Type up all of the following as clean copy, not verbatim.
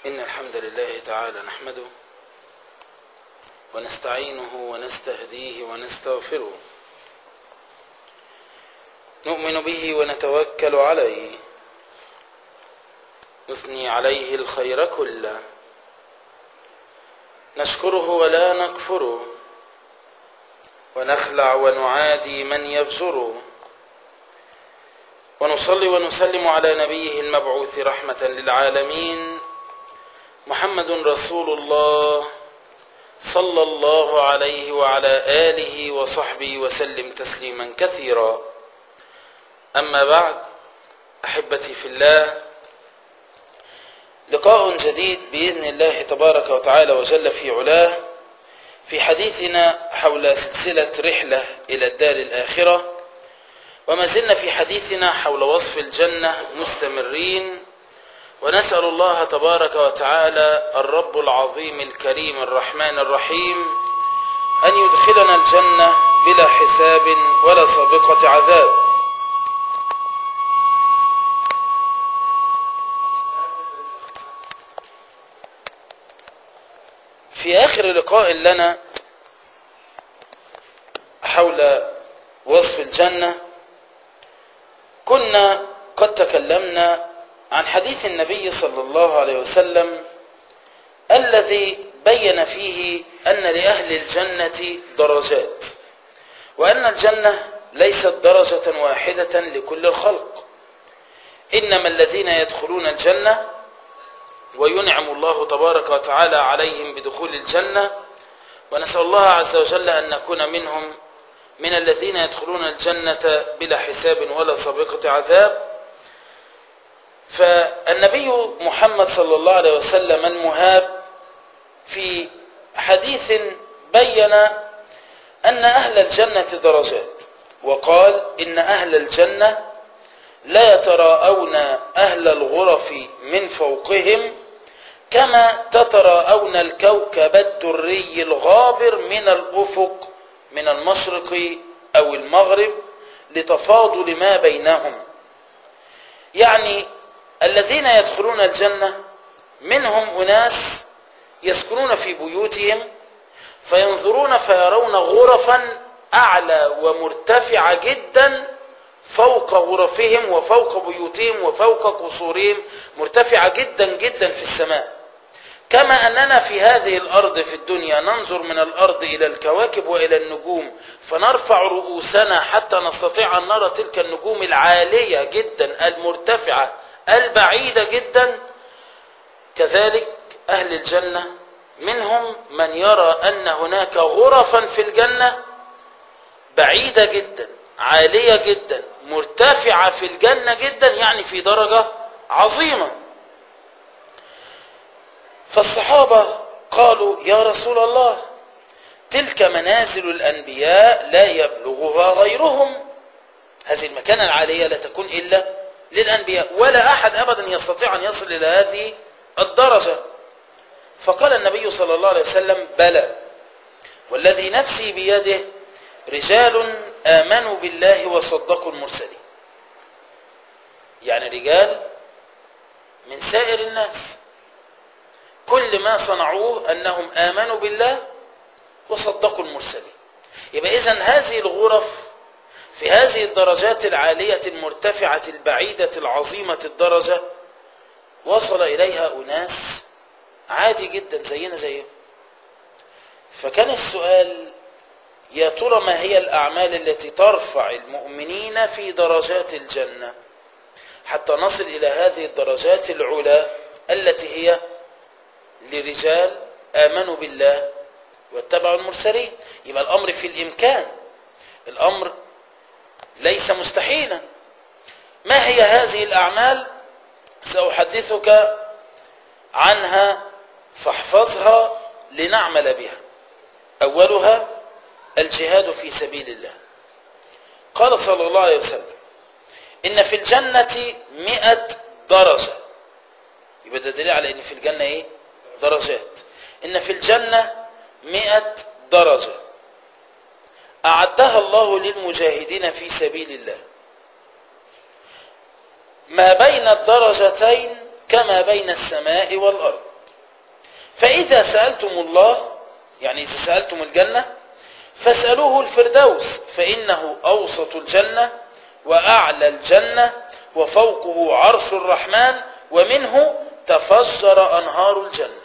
إن الحمد لله تعالى نحمده ونستعينه ونستهديه ونستغفره، نؤمن به ونتوكل عليه، نثني عليه الخير كله، نشكره ولا نكفره، ونخلع ونعادي من يفجره، ونصلي ونسلم على نبيه المبعوث رحمة للعالمين محمد رسول الله صلى الله عليه وعلى آله وصحبه وسلم تسليما كثيرا. أما بعد، أحبتي في الله، لقاء جديد بإذن الله تبارك وتعالى وجل في علاه في حديثنا حول سلسلة رحلة إلى الدار الآخرة، وما زلنا في حديثنا حول وصف الجنة مستمرين، ونسأل الله تبارك وتعالى الرب العظيم الكريم الرحمن الرحيم أن يدخلنا الجنة بلا حساب ولا سابقة عذاب. في آخر لقاء لنا حول وصف الجنة كنا قد تكلمنا عن حديث النبي صلى الله عليه وسلم الذي بين فيه أن لأهل الجنة درجات، وأن الجنة ليست درجة واحدة لكل الخلق، إنما الذين يدخلون الجنة وينعم الله تبارك وتعالى عليهم بدخول الجنة، ونسأل الله عز وجل أن نكون منهم، من الذين يدخلون الجنة بلا حساب ولا سابقة عذاب. فالنبي محمد صلى الله عليه وسلم المهاب في حديث بين أن أهل الجنة درجات، وقال إن أهل الجنة لا يتراءون أهل الغرف من فوقهم كما تتراءون الكوكب الدري الغابر من الأفق من المشرق أو المغرب لتفاضل ما بينهم. يعني الذين يدخلون الجنة منهم أناس يسكنون في بيوتهم فينظرون فيرون غرفا أعلى ومرتفعة جدا فوق غرفهم وفوق بيوتهم وفوق قصورهم، مرتفعة جدا جدا في السماء، كما أننا في هذه الأرض في الدنيا ننظر من الأرض إلى الكواكب وإلى النجوم فنرفع رؤوسنا حتى نستطيع أن نرى تلك النجوم العالية جدا المرتفعة البعيدة جدا. كذلك أهل الجنة منهم من يرى أن هناك غرفا في الجنة بعيدة جدا عالية جدا مرتفعة في الجنة جدا، يعني في درجة عظيمة. فالصحابة قالوا يا رسول الله، تلك منازل الأنبياء لا يبلغها غيرهم، هذه المكانة العالية لا تكون إلا للأنبياء، ولا أحد أبدا يستطيع أن يصل إلى هذه الدرجة. فقال النبي صلى الله عليه وسلم بلى، والذي نفسي بيده رجال آمنوا بالله وصدقوا المرسلين، يعني رجال من سائر الناس كل ما صنعوه أنهم آمنوا بالله وصدقوا المرسلين. يبقى إذن هذه الغرف في هذه الدرجات العالية المرتفعة البعيدة العظيمة الدرجة وصل إليها أناس عادي جدا زينا زيهم. فكان السؤال يا ترى ما هي الأعمال التي ترفع المؤمنين في درجات الجنة حتى نصل إلى هذه الدرجات العلى التي هي لرجال آمنوا بالله واتبعوا المرسلين. يبقى الأمر في الإمكان، الأمر ليس مستحيلا. ما هي هذه الأعمال؟ سأحدثك عنها فاحفظها لنعمل بها. أولها الجهاد في سبيل الله. قال صلى الله عليه وسلم إن في الجنة 100 درجة. يبقى ده دليل على إن في الجنة إيه؟ درجات. إن في الجنة 100 درجة أعدها الله للمجاهدين في سبيل الله، ما بين الدرجتين كما بين السماء والأرض. فإذا سألتم الله، يعني إذا سألتم الجنة، فاسألوه الفردوس، فإنه أوسط الجنة وأعلى الجنة وفوقه عرش الرحمن ومنه تفجر أنهار الجنة.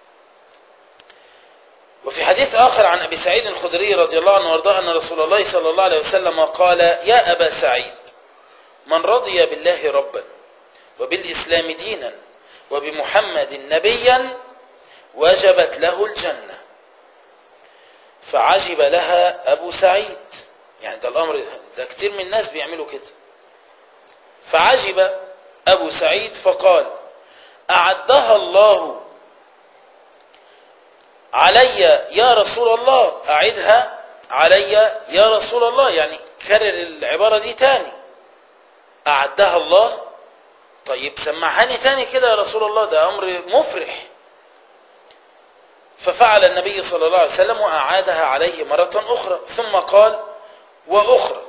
وفي حديث آخر عن أبي سعيد الخدري رضي الله عنه وارضاه أن رسول الله صلى الله عليه وسلم قال: يا أبا سعيد، من رضي بالله ربا وبالإسلام دينا وبمحمد نبيا وجبت له الجنة. فعجب لها أبو سعيد، يعني ده الأمر ده كتير من الناس بيعملوا كده. فعجب أبو سعيد فقال: أعدها الله علي يا رسول الله، أعدها علي يا رسول الله، يعني كرر العبارة دي تاني. أعدها الله، طيب سمعهاني تاني كده يا رسول الله، ده أمر مفرح. ففعل النبي صلى الله عليه وسلم وأعادها عليه مرة أخرى، ثم قال: وأخرى.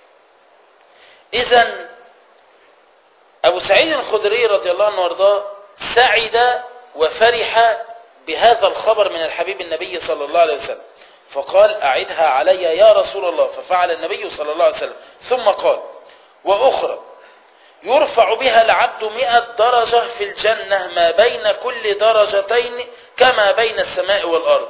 إذن أبو سعيد الخدري رضي الله عنه وارضاه سعد وفرح بهذا الخبر من الحبيب النبي صلى الله عليه وسلم، فقال: أعدها علي يا رسول الله. ففعل النبي صلى الله عليه وسلم، ثم قال: وأخرى يرفع بها العبد 100 درجة في الجنة ما بين كل درجتين كما بين السماء والأرض.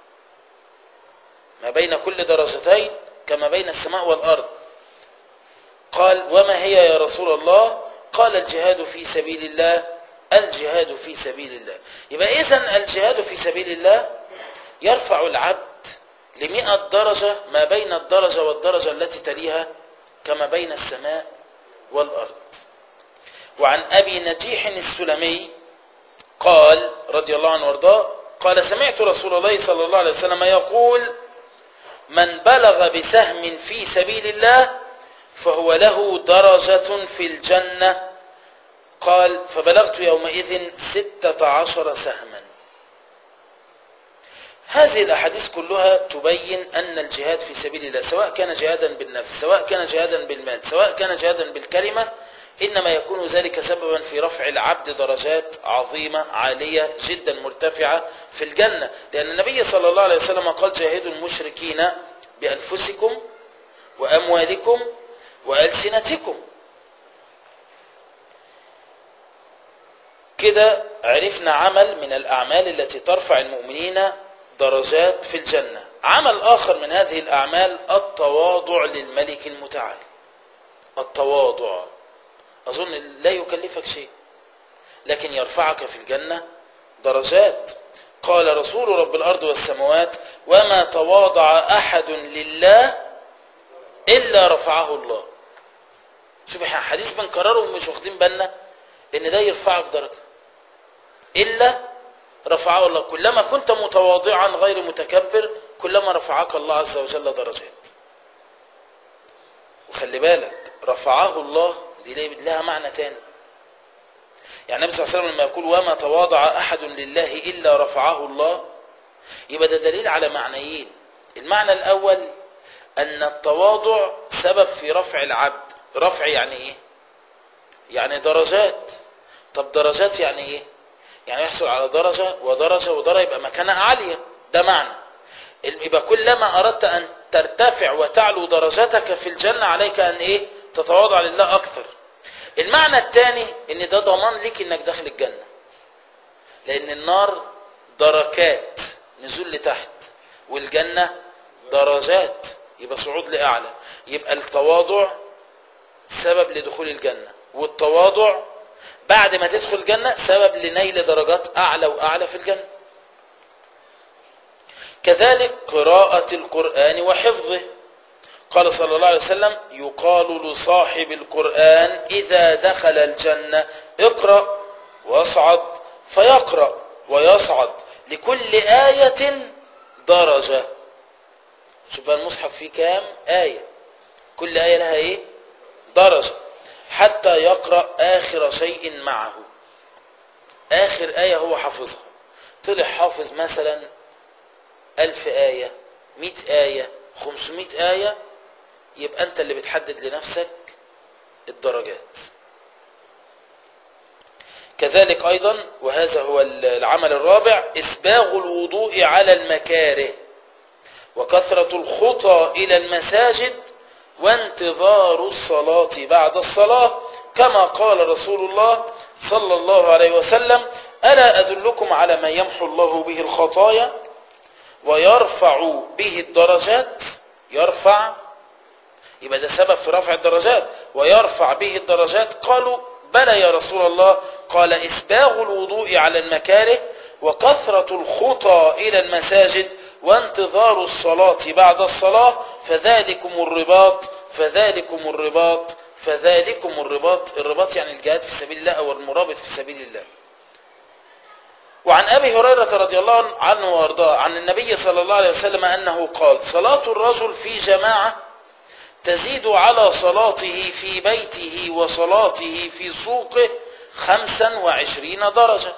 ما بين كل درجتين كما بين السماء والأرض. قال: وما هي يا رسول الله؟ قال: الجهاد في سبيل الله، الجهاد في سبيل الله. يبقى إذن الجهاد في سبيل الله يرفع العبد ل100 درجة ما بين الدرجة والدرجة التي تليها كما بين السماء والأرض. وعن أبي نجيح السلمي قال رضي الله عنه وارضاه قال: سمعت رسول الله صلى الله عليه وسلم يقول: من بلغ بسهم في سبيل الله فهو له درجة في الجنة. قال: فبلغت يومئذ 16 سهما. هذه الأحاديث كلها تبين أن الجهاد في سبيل الله سواء كان جهادا بالنفس، سواء كان جهادا بالمال، سواء كان جهادا بالكلمة، إنما يكون ذلك سببا في رفع العبد درجات عظيمة عالية جدا مرتفعة في الجنة، لأن النبي صلى الله عليه وسلم قال: جاهدوا المشركين بأنفسكم وأموالكم وألسنتكم. كده عرفنا عمل من الأعمال التي ترفع المؤمنين درجات في الجنة. عمل آخر من هذه الأعمال التواضع للملك المتعال. التواضع أظن لا يكلفك شيء، لكن يرفعك في الجنة درجات. قال رسول رب الأرض والسماوات: وما تواضع أحد لله إلا رفعه الله. شوف احنا حديث بنكرره ومش واخدين بالنا ان ده يرفعك درجة، إلا رفعه الله. كلما كنت متواضعا غير متكبر كلما رفعك الله عز وجل درجات. وخلي بالك رفعه الله دي لها معنى تاني. يعني النبي صلى الله عليه وسلم لما يقول: وما تواضع أحد لله إلا رفعه الله، يبقى ده دليل على معنيين. المعنى الأول أن التواضع سبب في رفع العبد. رفع يعني إيه؟ يعني درجات. طب درجات يعني إيه؟ يعني يحصل على درجة ودرجة ودرجة يبقى مكانها عالية. ده معنى. يبقى كلما أردت أن ترتفع وتعلو درجتك في الجنة عليك أن إيه؟ تتواضع لله أكثر. المعنى الثاني ان ده ضمان ليك انك داخل الجنة، لان النار دركات نزول لتحت والجنة درجات يبقى صعود لأعلى. يبقى التواضع سبب لدخول الجنة، والتواضع بعد ما تدخل الجنة سبب لنيل درجات أعلى وأعلى في الجنة. كذلك قراءة القرآن وحفظه. قال صلى الله عليه وسلم: يقال لصاحب القرآن إذا دخل الجنة: اقرأ واصعد، فيقرأ ويصعد لكل آية درجة. شوف بقى المصحف فيه كام آية، كل آية لها إيه؟ درجة، حتى يقرأ آخر شيء معه. آخر آية هو حافظها. طلع حافظ مثلا 1000 آية، 100 آية، 500 آية، يبقى أنت اللي بتحدد لنفسك الدرجات. كذلك أيضا، وهذا هو العمل الرابع، إسباغ الوضوء على المكاره، وكثرة الخطى إلى المساجد، وانتظار الصلاة بعد الصلاة، كما قال رسول الله صلى الله عليه وسلم: ألا أدلكم على ما يمحو الله به الخطايا ويرفع به الدرجات؟ يرفع، يبقى ده سبب في رفع الدرجات. ويرفع به الدرجات، قالوا: بلى يا رسول الله. قال: إسباغ الوضوء على المكاره، وكثرة الخطى إلى المساجد، وانتظار الصلاة بعد الصلاة، فذلكم الرباط فذلكم الرباط فذلكم الرباط. الرباط يعني الجهاد في سبيل الله أو المرابط في سبيل الله. وعن أبي هريرة رضي الله عنه وارضاه عن النبي صلى الله عليه وسلم أنه قال: صلاة الرجل في جماعة تزيد على صلاته في بيته وصلاته في سوقه 25 درجة.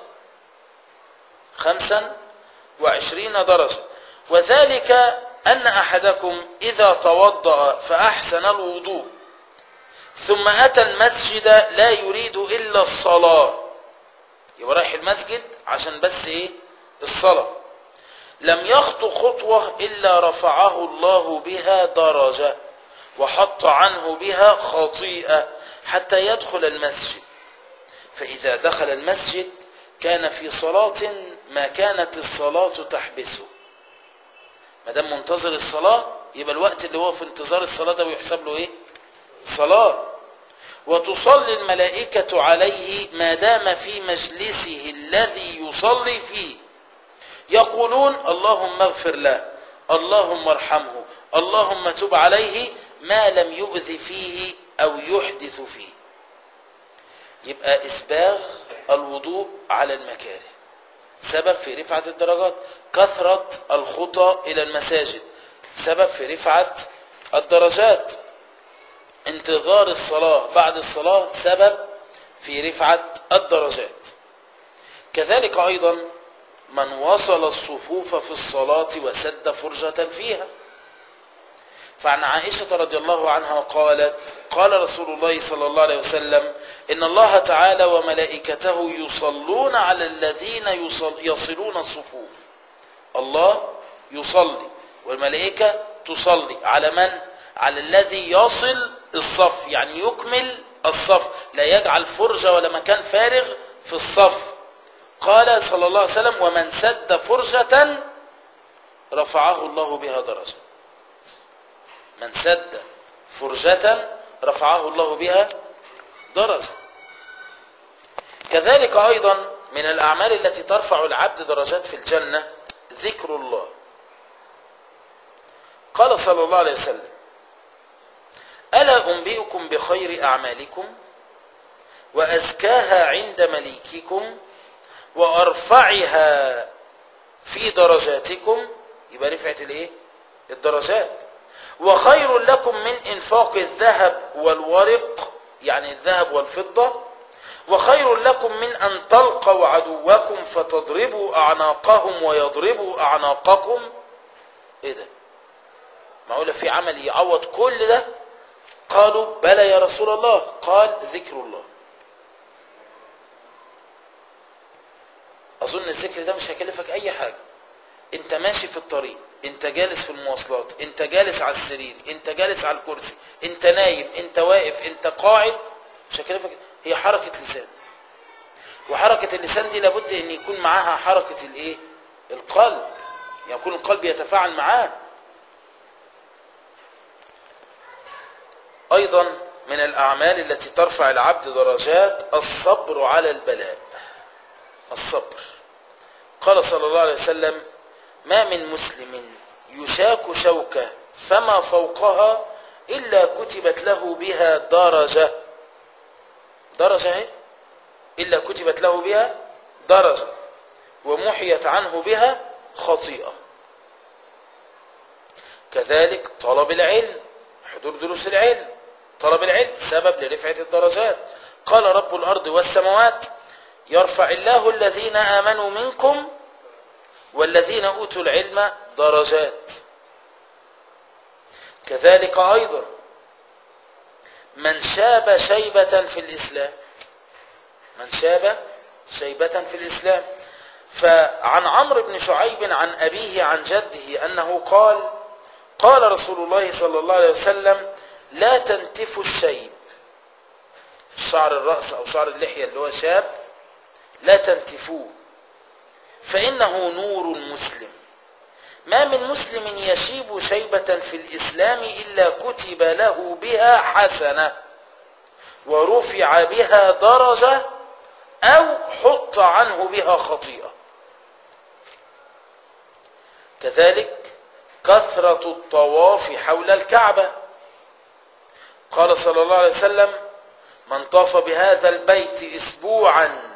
25 درجة. وذلك أن أحدكم إذا توضأ فأحسن الوضوء ثم أتى المسجد لا يريد إلا الصلاة، يبقى رايح المسجد عشان بس إيه؟ الصلاة، لم يخطو خطوة إلا رفعه الله بها درجة وحط عنه بها خطيئة حتى يدخل المسجد. فإذا دخل المسجد كان في صلاة ما كانت الصلاة تحبسه. ما دام منتظر الصلاة يبقى الوقت اللي هو في انتظار الصلاة ده ويحسب له ايه؟ صلاة. وتصلي الملائكة عليه ما دام في مجلسه الذي يصلي فيه، يقولون: اللهم اغفر له، اللهم ارحمه، اللهم تب عليه، ما لم يؤذ فيه أو يحدث فيه. يبقى إسباغ الوضوء على المكاره سبب في رفعة الدرجات. كثرة الخطى إلى المساجد سبب في رفعة الدرجات. انتظار الصلاة بعد الصلاة سبب في رفعة الدرجات. كذلك أيضا من وصل الصفوف في الصلاة وسد فرجة فيها. فعن عائشة رضي الله عنها قالت: قال رسول الله صلى الله عليه وسلم: إن الله تعالى وملائكته يصلون على الذين يصلون الصفوف. الله يصلي والملائكة تصلي على من؟ على الذي يصل الصف، يعني يكمل الصف، لا يجعل فرجة ولا مكان فارغ في الصف. قال صلى الله عليه وسلم: ومن سد فرجة رفعه الله بها درجة. من سد فرجة رفعه الله بها درجة. كذلك أيضا من الأعمال التي ترفع العبد درجات في الجنة ذكر الله. قال صلى الله عليه وسلم: ألا أنبئكم بخير أعمالكم وأزكاها عند مليككم وأرفعها في درجاتكم؟ يبقى رفعت الايه؟ الدرجات. وخير لكم من إنفاق الذهب والورق، يعني الذهب والفضة. وخير لكم من أن تلقوا عدوكم فتضربوا أعناقهم ويضربوا أعناقكم. إيه ده؟ معقولة في عمل يعوض كل ده؟ قالوا: بلى يا رسول الله. قال: ذكر الله. أظن الذكر ده مش هيكلفك أي حاجة. انت ماشي في الطريق، انت جالس في المواصلات، انت جالس على السرير، انت جالس على الكرسي، انت نايم، انت واقف، انت قاعد، مش هيكلفك. هي حركة لسان، وحركة اللسان دي لابد ان يكون معاها حركة الايه؟ القلب، يعني يكون القلب يتفاعل معاه. ايضا من الاعمال التي ترفع العبد درجات الصبر على البلاء. الصبر. قال صلى الله عليه وسلم: ما من مسلم يشاك شوكة فما فوقها إلا كتبت له بها درجة. درجة ايه؟ إلا كتبت له بها درجة ومحيت عنه بها خطيئة. كذلك طلب العلم، حضور دروس العلم. طلب العلم سبب لرفعة الدرجات. قال رب الأرض والسماوات: يرفع الله الذين آمنوا منكم والذين أوتوا العلم درجات. كذلك أيضا من شاب شيبة في الإسلام. من شاب شيبة في الإسلام. فعن عمرو بن شعيب عن أبيه عن جده أنه قال قال رسول الله صلى الله عليه وسلم لا تنتفوا الشيب، شعر الرأس أو شعر اللحية اللي هو شاب، لا تنتفوه فإنه نور مسلم. ما من مسلم يشيب شيبة في الإسلام إلا كتب له بها حسنة ورفع بها درجة أو حط عنه بها خطيئة. كذلك كثرة الطواف حول الكعبة. قال صلى الله عليه وسلم من طاف بهذا البيت أسبوعا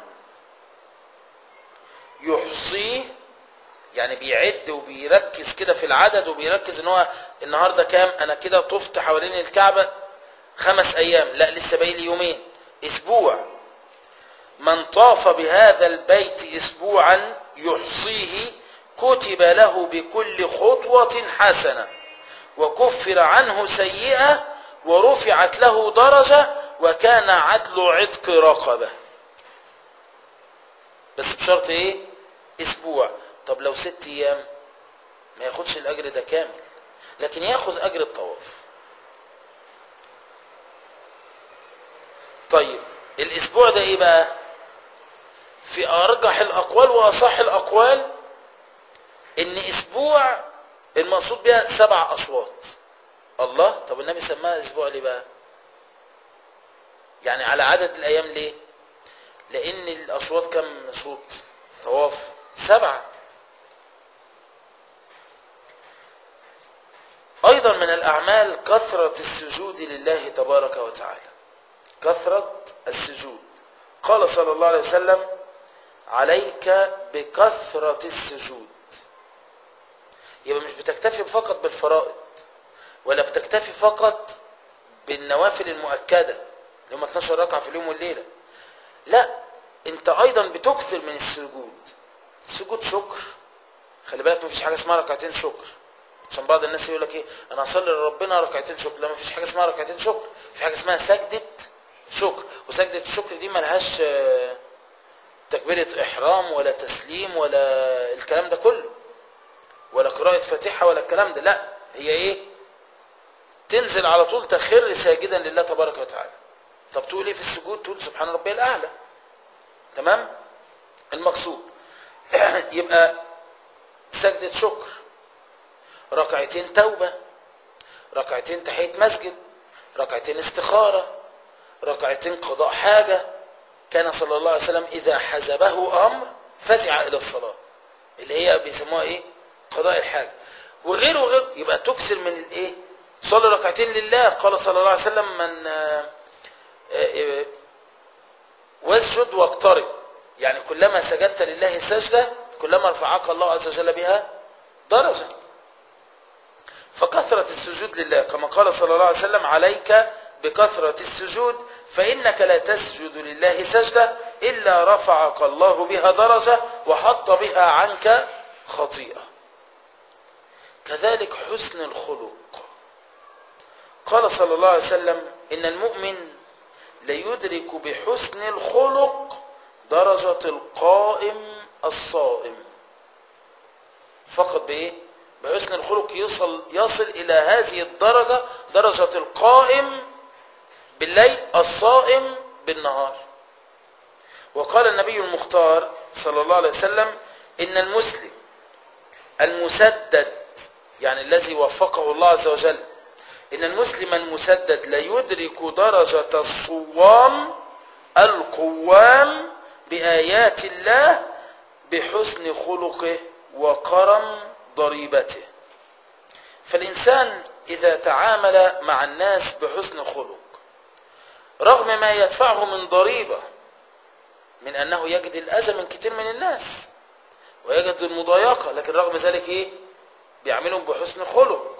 يحصيه، يعني بيعد وبيركز كده في العدد وبيركز ان هو النهاردة كام، انا كده طفت حوالين الكعبة 5 ايام، لا لسه باقي لي يومين، اسبوع. من طاف بهذا البيت اسبوعا يحصيه كتب له بكل خطوة حسنة وكفر عنه سيئة ورفعت له درجة وكان عدل عتق رقبة. بس بشرط ايه؟ اسبوع. طب لو 6 ايام ما ياخدش الاجر ده كامل، لكن ياخذ اجر الطواف. طيب الاسبوع ده ايه بقى؟ في ارجح الاقوال واصح الاقوال ان اسبوع المقصود بها 7 اشواط. الله، طب النبي سماها اسبوع ليه بقى؟ يعني على عدد الايام ليه؟ لان الاشواط كم شوط طواف؟ 7. ايضا من الاعمال كثرة السجود لله تبارك وتعالى، كثرة السجود. قال صلى الله عليه وسلم عليك بكثرة السجود. يبقى مش بتكتفي فقط بالفرائض ولا بتكتفي فقط بالنوافل المؤكدة اللي هم 12 ركعة في اليوم والليلة، لا، انت ايضا بتكثر من السجود. سجود شكر، خلي بالك مفيش حاجة اسمها ركعتين شكر، عشان بعض الناس يقول لك ايه انا اصلي لربنا ركعتين شكر. لا، مفيش حاجة اسمها ركعتين شكر، في حاجة اسمها سجدة شكر. وسجدة الشكر دي ملهاش تكبيرة احرام ولا تسليم ولا الكلام ده كله، ولا قراءة فاتحة ولا الكلام ده، لا، هي ايه؟ تنزل على طول تخر ساجدا لله تبارك وتعالى. طب تقول ايه في السجود؟ تقول سبحان ربي الاعلى. تمام؟ المقصود يبقى سجدة شكر، ركعتين توبة، ركعتين تحية مسجد، ركعتين استخارة، ركعتين قضاء حاجة. كان صلى الله عليه وسلم إذا حزبه أمر فزع إلى الصلاة، اللي هي بيسموها إيه؟ قضاء الحاجة. وغير وغير، يبقى تكسر من الإيه؟ صلي ركعتين لله. قال صلى الله عليه وسلم من واسجد واقترب، يعني كلما سجدت لله سجدة كلما رفعك الله عز وجل بها درجة. فكثرة السجود لله كما قال صلى الله عليه وسلم عليك بكثرة السجود فإنك لا تسجد لله سجدة إلا رفعك الله بها درجة وحط بها عنك خطيئة. كذلك حسن الخلق. قال صلى الله عليه وسلم إن المؤمن ليدرك بحسن الخلق درجة القائم الصائم. فقط بإيه؟ بحسن الخلق يصل إلى هذه الدرجة، درجة القائم بالليل الصائم بالنهار. وقال النبي المختار صلى الله عليه وسلم إن المسلم المسدد، يعني الذي وفقه الله عز وجل، إن المسلم المسدد ليدرك درجة الصوام القوام بآيات الله بحسن خلقه وكرم ضريبته. فالإنسان إذا تعامل مع الناس بحسن خلق رغم ما يدفعه من ضريبة، من أنه يجد الأذى من كثير من الناس ويجد المضايقة، لكن رغم ذلك إيه؟ بيعملهم بحسن خلق.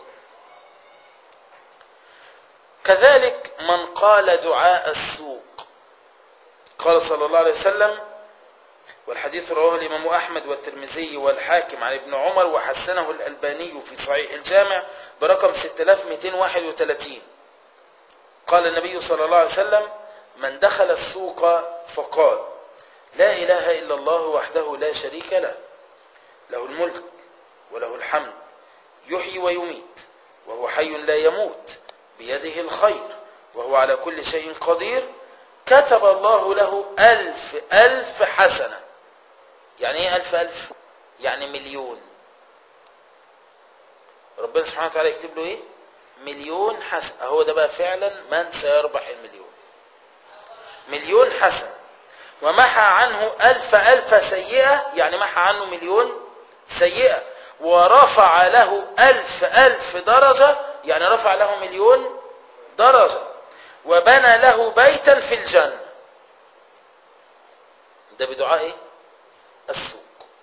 كذلك من قال دعاء السوق. قال صلى الله عليه وسلم، والحديث رواه الإمام أحمد والترمذي والحاكم عن ابن عمر وحسنه الألباني في صحيح الجامع برقم 6231. قال النبي صلى الله عليه وسلم من دخل السوق فقال لا إله إلا الله وحده لا شريك له، له الملك وله الحمد، يحيي ويميت وهو حي لا يموت، بيده الخير وهو على كل شيء قدير، كتب الله له 1000 حسنة. يعني ايه 1000؟ يعني مليون. ربنا سبحانه وتعالى يكتب له ايه؟ مليون حسنة. هو ده بقى فعلا من سيربح المليون. مليون حسنة. ومحى عنه 1000 سيئة، يعني محى عنه مليون سيئة. ورفع له 1000 درجة، يعني رفع له مليون درجة. وبنى له بيتا في الجنة. ده بدعاء ايه؟ السوق.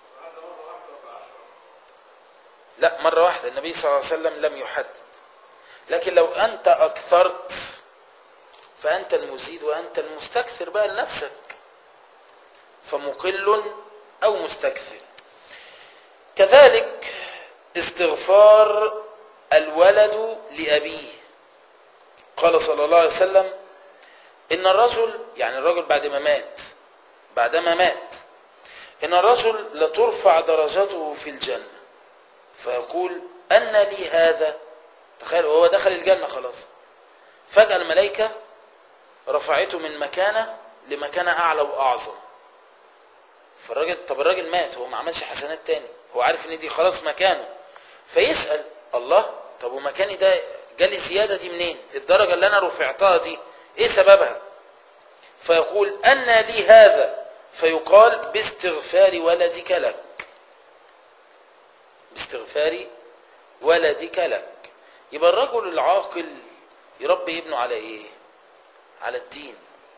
لا، مرة واحدة. النبي صلى الله عليه وسلم لم يحدد. لكن لو أنت أكثرت فأنت المزيد وأنت المستكثر بقى لنفسك، فمقل أو مستكثر. كذلك استغفار الولد لأبيه. قال صلى الله عليه وسلم إن الرجل، يعني الرجل بعدما مات إن الرجل لترفع درجته في الجنة فيقول أن لي هذا. تخيل وهو دخل الجنة خلاص، فجأة الملائكة رفعته من مكانة لمكانة أعلى وأعظم. طب الراجل مات، هو ما عملش حسنات تاني، هو عارف ان دي خلاص مكانه، فيسأل الله طب ومكاني ده جالي زيادة دي منين؟ الدرجة اللي انا رفعتها دي ايه سببها؟ فيقول أن لي هذا، فيقال باستغفار ولدك لك. باستغفار ولدك لك. يبقى الرجل العاقل يربي ابنه على ايه؟ على الدين.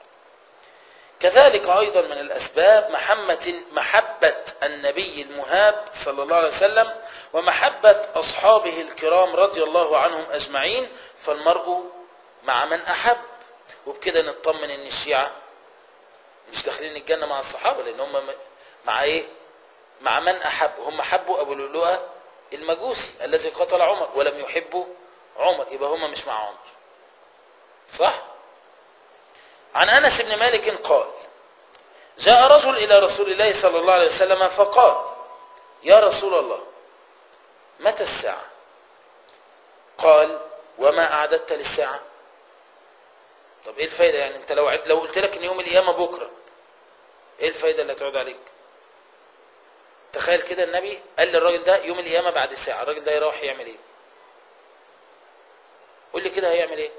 كذلك أيضا من الأسباب محبة النبي المهاب صلى الله عليه وسلم ومحبة أصحابه الكرام رضي الله عنهم أجمعين. فالمرء مع من أحب. وبكده نطمن ان الشيعة مش داخلين الجنة مع الصحابة، لأن هم مع ايه؟ مع من أحب. هم حبوا أبو لؤلؤة المجوسي الذي قتل عمر ولم يحبوا عمر، يبقى هم مش مع عمر. صح؟ عن أنس بن مالك قال جاء رجل إلى رسول الله صلى الله عليه وسلم فقال يا رسول الله متى الساعة؟ قال وما أعددت للساعة؟ طب ايه الفايدة؟ يعني انت لو قلت لك ان يوم القيامة بكرة، ايه الفايدة اللي هتعود عليك؟ تخيل كده النبي قال للراجل ده يوم القيامة بعد ساعة، الراجل ده يروح يعمل ايه؟ قول لي كده هيعمل ايه؟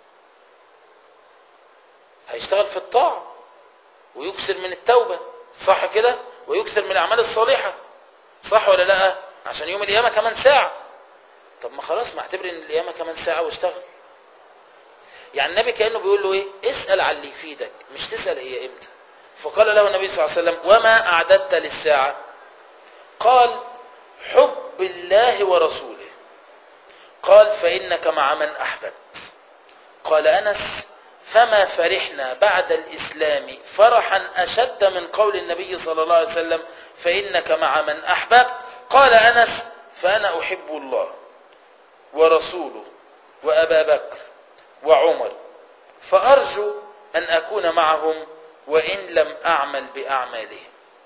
هيشتغل في الطاعة ويكثر من التوبة، صح كده؟ ويكثر من الأعمال الصالحة، صح ولا لا؟ عشان يوم القيامة كمان ساعة. طب ما خلاص، ما اعتبر ان القيامة كمان ساعة واشتغل. يعني النبي كأنه بيقول له ايه؟ اسأل على اللي يفيدك، مش تسأل هي امتى. فقال له النبي صلى الله عليه وسلم وما أعددت للساعة؟ قال حب الله ورسوله. قال فإنك مع من أحببت. قال أنس فما فرحنا بعد الإسلام فرحا أشد من قول النبي صلى الله عليه وسلم فإنك مع من أحببت. قال أنس فأنا أحب الله ورسوله وأبا بكر وعمر، فأرجو أن أكون معهم وإن لم أعمل بأعمالهم.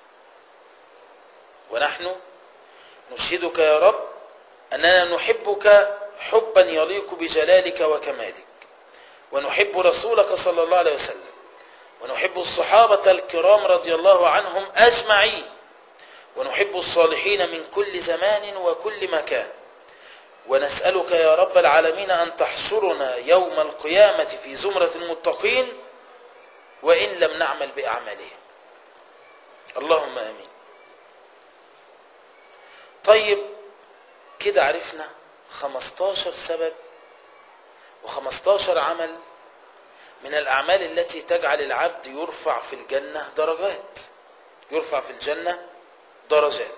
ونحن نشهدك يا رب أننا نحبك حبا يليق بجلالك وكمالك، ونحب رسولك صلى الله عليه وسلم، ونحب الصحابة الكرام رضي الله عنهم أجمعين، ونحب الصالحين من كل زمان وكل مكان، ونسألك يا رب العالمين أن تحشرنا يوم القيامة في زمرة المتقين وإن لم نعمل بأعمالهم. اللهم آمين. طيب كده عرفنا 15 سبب و15 عمل من الأعمال التي تجعل العبد يرفع في الجنة درجات، يرفع في الجنة درجات.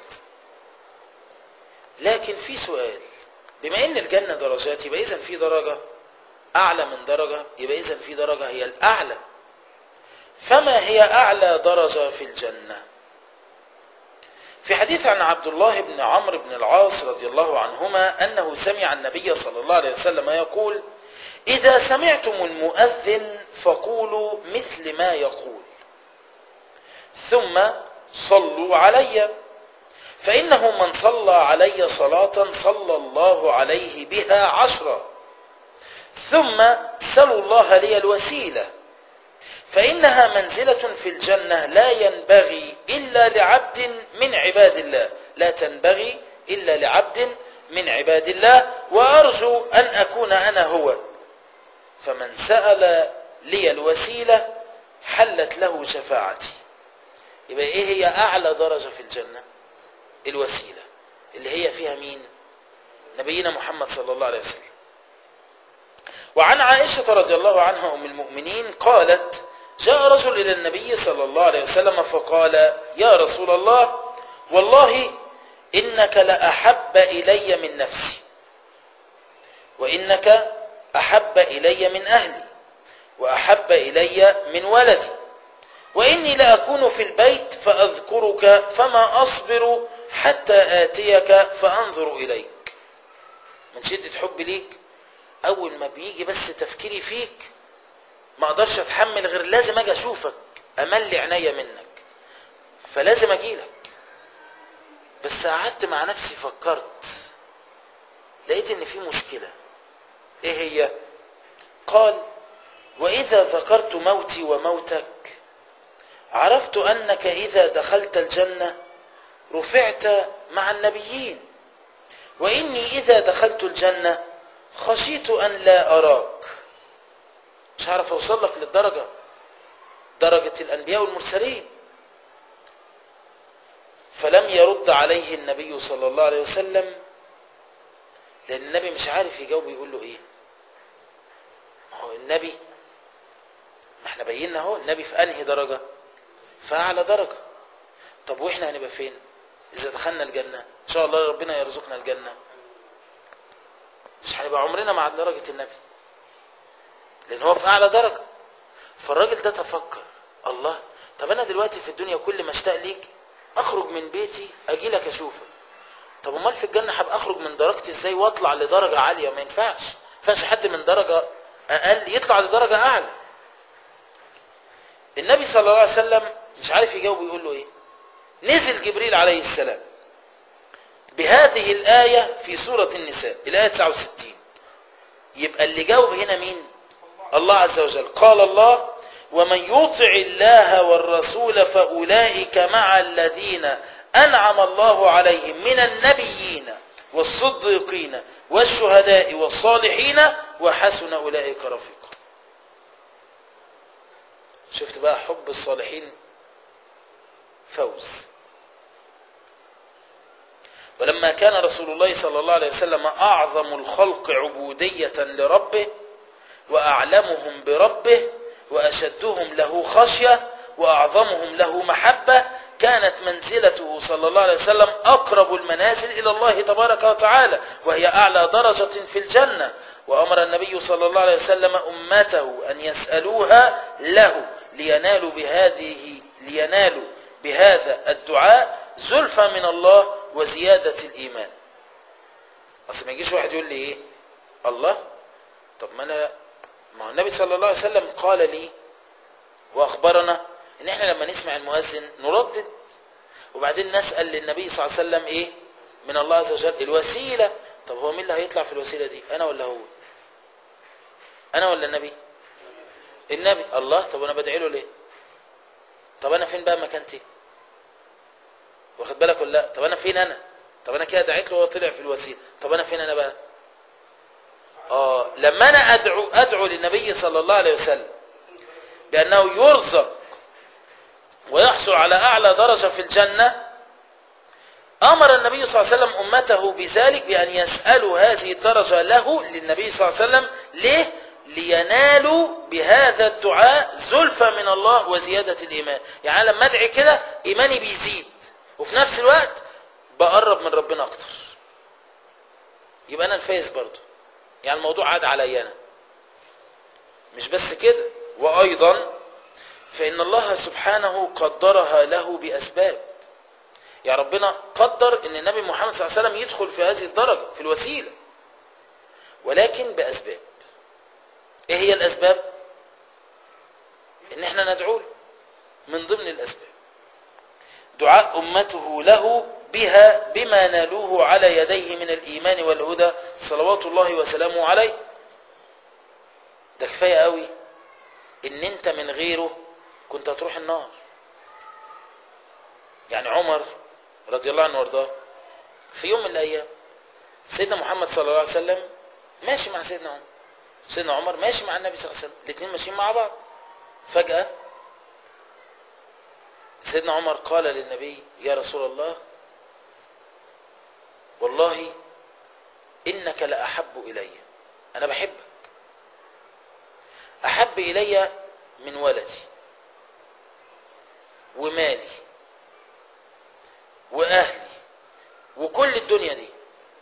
لكن في سؤال، بما ان الجنة درجات يبقى إذن في درجة أعلى من درجة، يبقى إذن في درجة هي الأعلى. فما هي أعلى درجة في الجنة؟ في حديث عن عبد الله بن عمرو بن العاص رضي الله عنهما أنه سمع النبي صلى الله عليه وسلم يقول إذا سمعتم المؤذن فقولوا مثل ما يقول، ثم صلوا علي، فإنه من صلى علي صلاة صلى الله عليه بها 10. ثم سلوا الله لي الوسيلة، فإنها منزلة في الجنة لا ينبغي إلا لعبد من عباد الله، لا تنبغي إلا لعبد من عباد الله، وأرجو أن أكون أنا هو. فمن سأل لي الوسيلة حلت له شفاعتي. يبقى إيه هي أعلى درجة في الجنة؟ الوسيلة، اللي هي فيها مين؟ نبينا محمد صلى الله عليه وسلم. وعن عائشة رضي الله عنها أم المؤمنين قالت: جاء رجل إلى النبي صلى الله عليه وسلم فقال: يا رسول الله، والله إنك لأحب إلي من نفسي، وإنك أحب إلي من أهلي، وأحب إلي من ولدي، وإني لأكون في البيت فأذكرك فما أصبر حتى آتيك فأنظر إليك. من شدة حبي ليك أول ما بيجي بس تفكيري فيك ما أقدرش أتحمل غير لازم أجي أشوفك، أملي عينيا منك، فلازم أجيلك. بس قعدت مع نفسي فكرت، لقيت إن في مشكلة. إيه هي؟ قال: وإذا ذكرت موتي وموتك عرفت أنك إذا دخلت الجنة رفعت مع النبيين، وإني إذا دخلت الجنة خشيت أن لا أراك. مش هعرف أوصل لك للدرجة، درجة الأنبياء والمرسلين. فلم يرد عليه النبي صلى الله عليه وسلم، لأن النبي مش عارف يجاوب يقول له إيه. ما هو النبي، ما احنا بينا اهو النبي في أنهي درجة؟ في أعلى درجة. طب وإحنا هنبقى فين إذا دخلنا الجنة؟ إن شاء الله ربنا يرزقنا الجنة، مش هنبقى عمرنا مع درجة النبي، لأن هو في أعلى درجة. فالراجل ده تفكر: الله، طب أنا دلوقتي في الدنيا كل ما اشتاق ليك أخرج من بيتي أجي لك أشوفك، طب أمال في الجنة هبقى أخرج من درجتي إزاي وأطلع لدرجة عالية؟ ما ينفعش حد من درجة أقل يطلع لدرجة أعلى. النبي صلى الله عليه وسلم مش عارف يجاوب يقول له إيه. نزل جبريل عليه السلام بهذه الآية في سورة النساء، الآية 69. يبقى اللي جاوب هنا مين؟ الله عز وجل. قال الله: ومن يطع الله والرسول فأولئك مع الذين أنعم الله عليهم من النبيين والصديقين والشهداء والصالحين وحسن أولئك رفيقا. شفت بقى حب الصالحين فوز. ولما كان رسول الله صلى الله عليه وسلم أعظم الخلق عبودية لربه وأعلمهم بربه وأشدهم له خشية وأعظمهم له محبة، كانت منزلته صلى الله عليه وسلم أقرب المنازل إلى الله تبارك وتعالى، وهي أعلى درجة في الجنة. وأمر النبي صلى الله عليه وسلم أمته أن يسألوها له لينالوا بهذا الدعاء زلفى من الله وزيادة الإيمان. أصل ما يجيش واحد يقول لي إيه؟ الله، طب ما هو النبي صلى الله عليه وسلم قال لي وأخبرنا إن إحنا لما نسمع المؤذن نردد، وبعدين نسأل للنبي صلى الله عليه وسلم إيه؟ من الله عز وجل الوسيلة. طب هو مين اللي هيطلع في الوسيلة دي؟ أنا ولا هو؟ أنا ولا النبي؟ النبي. الله، طب أنا بدعي له ليه؟ طب أنا فين بقى مكانتي؟ واخد بالك ولا لا؟ طب أنا فين أنا؟ طب أنا كده دعيت له وهو طلع في الوسيلة، طب أنا فين أنا بقى؟ لما أنا أدعو للنبي صلى الله عليه وسلم بأنه يرزق ويحصل على أعلى درجة في الجنة، أمر النبي صلى الله عليه وسلم أمته بذلك بأن يسألوا هذه الدرجة له للنبي صلى الله عليه وسلم. ليه؟ لينالوا بهذا الدعاء زلفى من الله وزيادة الإيمان. يعني لما أدعي كده إيماني بيزيد، وفي نفس الوقت بقرب من ربنا أكتر، يبقى أنا الفايز برضو. يعني الموضوع عاد علي أنا. مش بس كده، وأيضا فإن الله سبحانه قدرها له بأسباب. يعني ربنا قدر أن النبي محمد صلى الله عليه وسلم يدخل في هذه الدرجة في الوسيلة، ولكن بأسباب. إيه هي الأسباب؟ إن إحنا ندعو له من ضمن الأسباب. دعاء أمته له بها بما نالوه على يديه من الإيمان والهدى صلوات الله وسلامه عليه. ده كفاية قوي إن أنت من غيره كنت هتروح النار. يعني عمر رضي الله عنه وارضاه في يوم من الأيام سيدنا محمد صلى الله عليه وسلم ماشي مع سيدنا عمر، سيدنا عمر ماشي مع النبي صلى الله عليه وسلم، الاثنين ماشيين مع بعض. فجأة سيدنا عمر قال للنبي: يا رسول الله، والله إنك لأحب إلي، أنا بحبك، أحب إلي من ولدي ومالي وأهلي وكل الدنيا دي،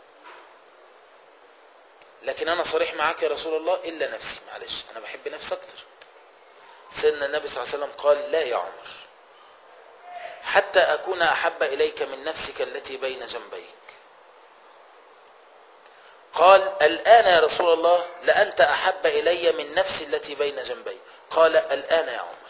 لكن أنا صريح معاك يا رسول الله إلا نفسي، معلش أنا بحب نفسي أكتر. سيدنا النبي صلى الله عليه وسلم قال: لا يا عمر، حتى أكون أحب إليك من نفسك التي بين جنبيك. قال: الآن يا رسول الله لأنت أحب إلي من نفسي التي بين جنبي. قال: الآن يا عمر.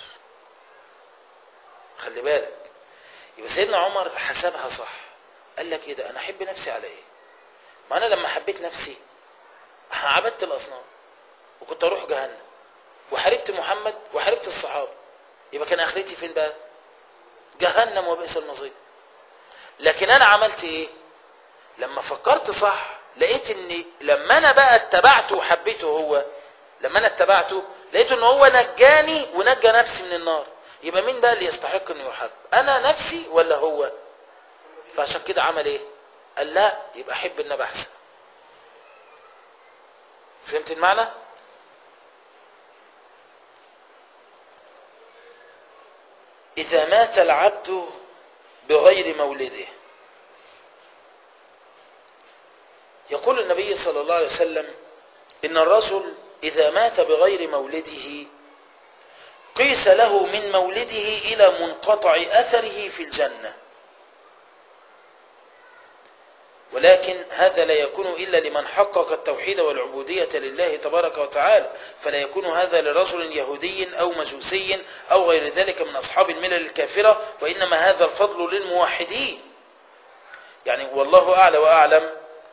خلي بالك، يبقى سيدنا عمر حسبها صح، قال لك: إيه ده، أنا أحب نفسي على إيه؟ ما أنا لما حبيت نفسي عبدت الأصنام وكنت أروح جهنم وحاربت محمد وحاربت الصحابة، يبقى كان آخرتي فين بقى؟ جهنم وبئس المصير. لكن أنا عملت إيه؟ لما فكرت صح لقيت إن لما أنا بقى اتبعته وحبيته هو، لما أنا اتبعته لقيت إن هو نجاني ونجى نفسي من النار. يبقى مين بقى اللي يستحق إنه يحب؟ أنا نفسي ولا هو؟ فعشان كده عمل إيه؟ قال: لا، يبقى أحب النبي أحسن. فهمت المعنى؟ إذا مات العبد بغير مولده، يقول النبي صلى الله عليه وسلم: إن الرجل إذا مات بغير مولده قيس له من مولده إلى منقطع أثره في الجنة، ولكن هذا لا يكون إلا لمن حقق التوحيد والعبودية لله تبارك وتعالى، فلا يكون هذا لرجل يهودي أو مجوسي أو غير ذلك من أصحاب الملل الكافرة، وإنما هذا الفضل للموحدين. يعني والله أعلى وأعلم،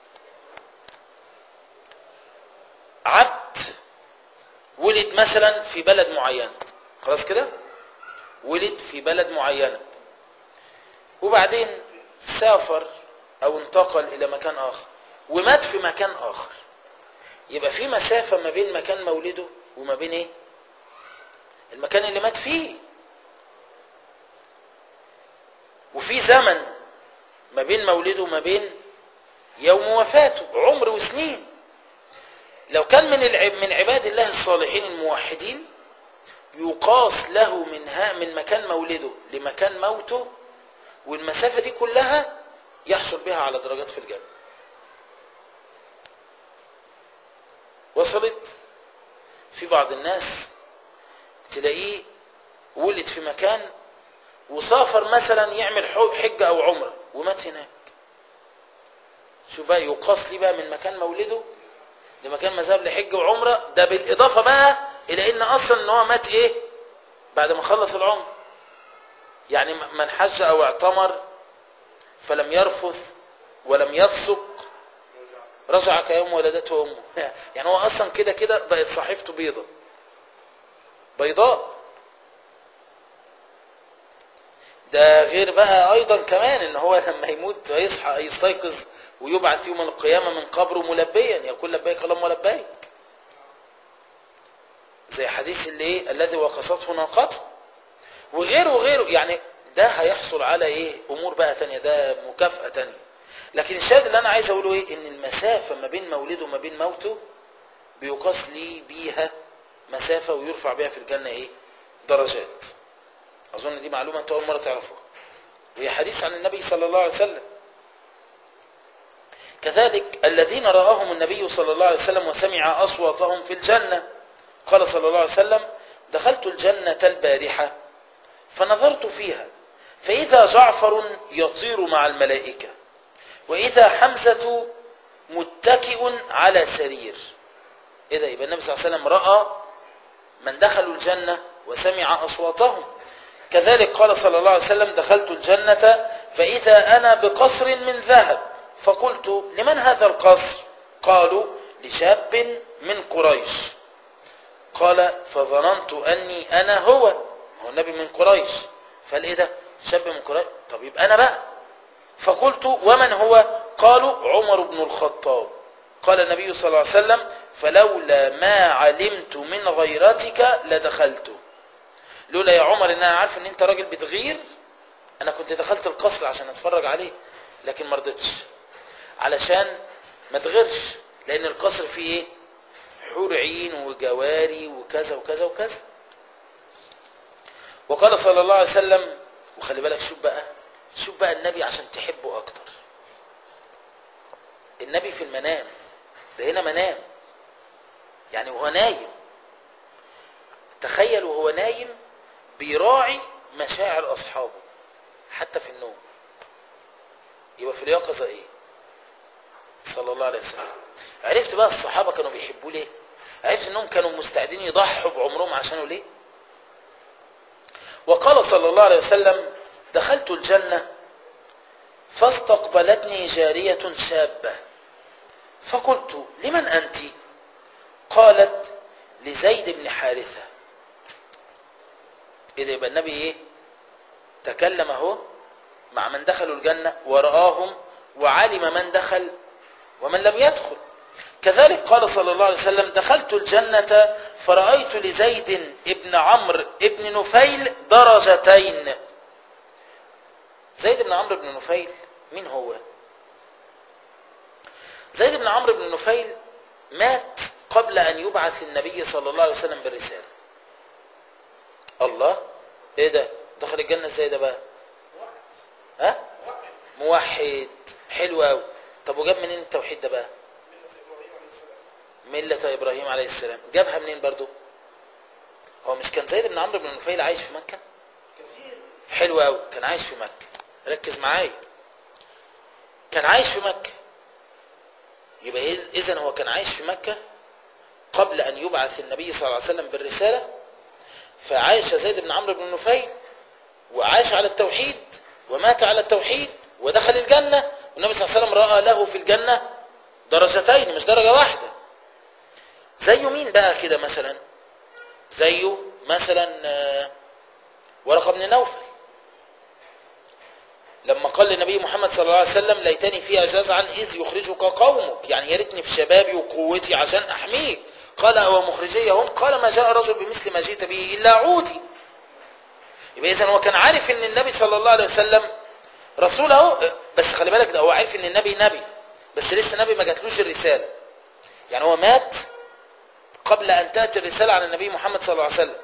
عبد ولد مثلا في بلد معينة، خلاص كده، ولد في بلد معينة وبعدين سافر أو انتقل إلى مكان آخر ومات في مكان آخر، يبقى في مسافة ما بين مكان مولده وما بين إيه؟ المكان اللي مات فيه، وفي زمن ما بين مولده وما بين يوم وفاته، عمر وسنين. لو كان من عباد الله الصالحين الموحدين يقاس له من مكان مولده لمكان موته، والمسافة دي كلها يحصل بها على درجات في الجنة. وصلت؟ في بعض الناس تلاقيه ولد في مكان وسافر مثلا يعمل حجة أو عمرة ومات هناك. شوف بقى، يقاس لي بقى من مكان مولده لمكان ما ذهب لحجة وعمرة، ده بالإضافة بقى إلى إن أصلا إن هو مات إيه؟ بعد ما خلص العمر. يعني من حج أو اعتمر فلم يرفث ولم يفسق رجع كيوم ولدته أمه. يعني هو أصلا كده كده بقت صحيفته بيضاء. ده غير بقى أيضا كمان إن هو لما يموت يصحى يستيقظ ويبعث يوم القيامة من قبره ملبيا، يقول: لبيك اللهم لبيك، زي حديث الذي وقصته ناقته، وغيره. يعني ده هيحصل على ايه؟ امور بقى تانية، ده مكافأة تانية. لكن الشاهد اللي انا عايز اقوله ايه؟ ان المسافة ما بين مولده وما بين موته بيقاس لي بيها مسافة ويرفع بيها في الجنة ايه؟ درجات. اظن دي معلومة انت اول مرة تعرفها، وهي حديث عن النبي صلى الله عليه وسلم. كذلك الذين رآهم النبي صلى الله عليه وسلم وسمع أصواتهم في الجنة، قال صلى الله عليه وسلم: دخلت الجنة البارحة فنظرت فيها فإذا جعفر يطير مع الملائكة، وإذا حمزة متكئ على سرير. إيه ده؟ يبقى النبي صلى الله عليه وسلم رأى من دخلوا الجنة وسمع أصواتهم. كذلك قال صلى الله عليه وسلم دخلت الجنة فإذا أنا بقصر من ذهب فقلت لمن هذا القصر؟ قالوا لشاب من قريش. قال فظننت أني أنا هو النبي من قريش. فقال إيه ده؟ شاب من قريش؟ طب يبقى أنا بقى. فقلت ومن هو؟ قالوا عمر بن الخطاب. قال النبي صلى الله عليه وسلم فلولا ما علمت من غيرتك لدخلته. لولا يا عمر ان انا عارف ان انت راجل بتغير انا كنت دخلت القصر عشان اتفرج عليه، لكن ما رضيتش علشان ما تغيرش، لان القصر فيه ايه؟ حور عين وجواري وكذا وكذا وكذا. وقال صلى الله عليه وسلم، وخلي بالك شوف بقى النبي عشان تحبه اكتر. النبي في المنام، ده هنا منام يعني وهو نايم. تخيل وهو نايم بيراعي مشاعر اصحابه حتى في النوم. يبقى في اليقظة ايه؟ صلى الله عليه وسلم. عرفت بقى الصحابة كانوا بيحبوه ليه؟ عرفت انهم كانوا مستعدين يضحوا بعمرهم عشانه ليه؟ وقال صلى الله عليه وسلم دخلت الجنة فاستقبلتني جارية شابة فقلت لمن أنت؟ قالت لزيد بن حارثة. إذا يبقى النبي إيه؟ تكلم اهو مع من دخلوا الجنة ورآهم وعلم من دخل ومن لم يدخل. كذلك قال صلى الله عليه وسلم دخلت الجنة فرأيت لزيد بن عمرو بن نفيل درجتين. زيد بن عمرو بن نفيل مين هو؟ زيد بن عمرو بن نفيل مات قبل أن يبعث النبي صلى الله عليه وسلم بالرسالة. الله، ايه ده؟ دخل الجنة ازاي ده بقى؟ ها؟ موحد. حلو قوي. طب وجاب منين التوحيد ده بقى؟ ملة إبراهيم عليه السلام. جابها منين برضو؟ هو مش كان زيد بن عمرو بن نفيل عايش في مكة؟ حلو قوي، كان عايش في مكة. ركز معايا، كان عايش في مكة. يبقى إذن هو كان عايش في مكة قبل أن يبعث النبي صلى الله عليه وسلم بالرسالة. فعايش زيد بن عمرو بن نفيل وعاش على التوحيد ومات على التوحيد ودخل الجنة. والنبي صلى الله عليه وسلم رأى له في الجنة درجتين مش درجة واحدة. زيه مين بقى كده مثلا؟ زيه مثلا ورقة بن نوفل لما قال للنبي محمد صلى الله عليه وسلم ليتني فيها جزعا إذ يخرجك قومك، يعني يا ريتني في شبابي وقوتي عشان أحميك. قال أو مخرجي هم؟ قال ما جاء رجل بمثل ما جئت به إلا عودي. يبقى إذن هو كان عارف ان النبي صلى الله عليه وسلم رسوله، بس خلي بالك ده هو عارف ان النبي نبي بس لسه نبي ما جاتلوش الرسالة. يعني هو مات قبل أن تأتي الرسالة على النبي محمد صلى الله عليه وسلم.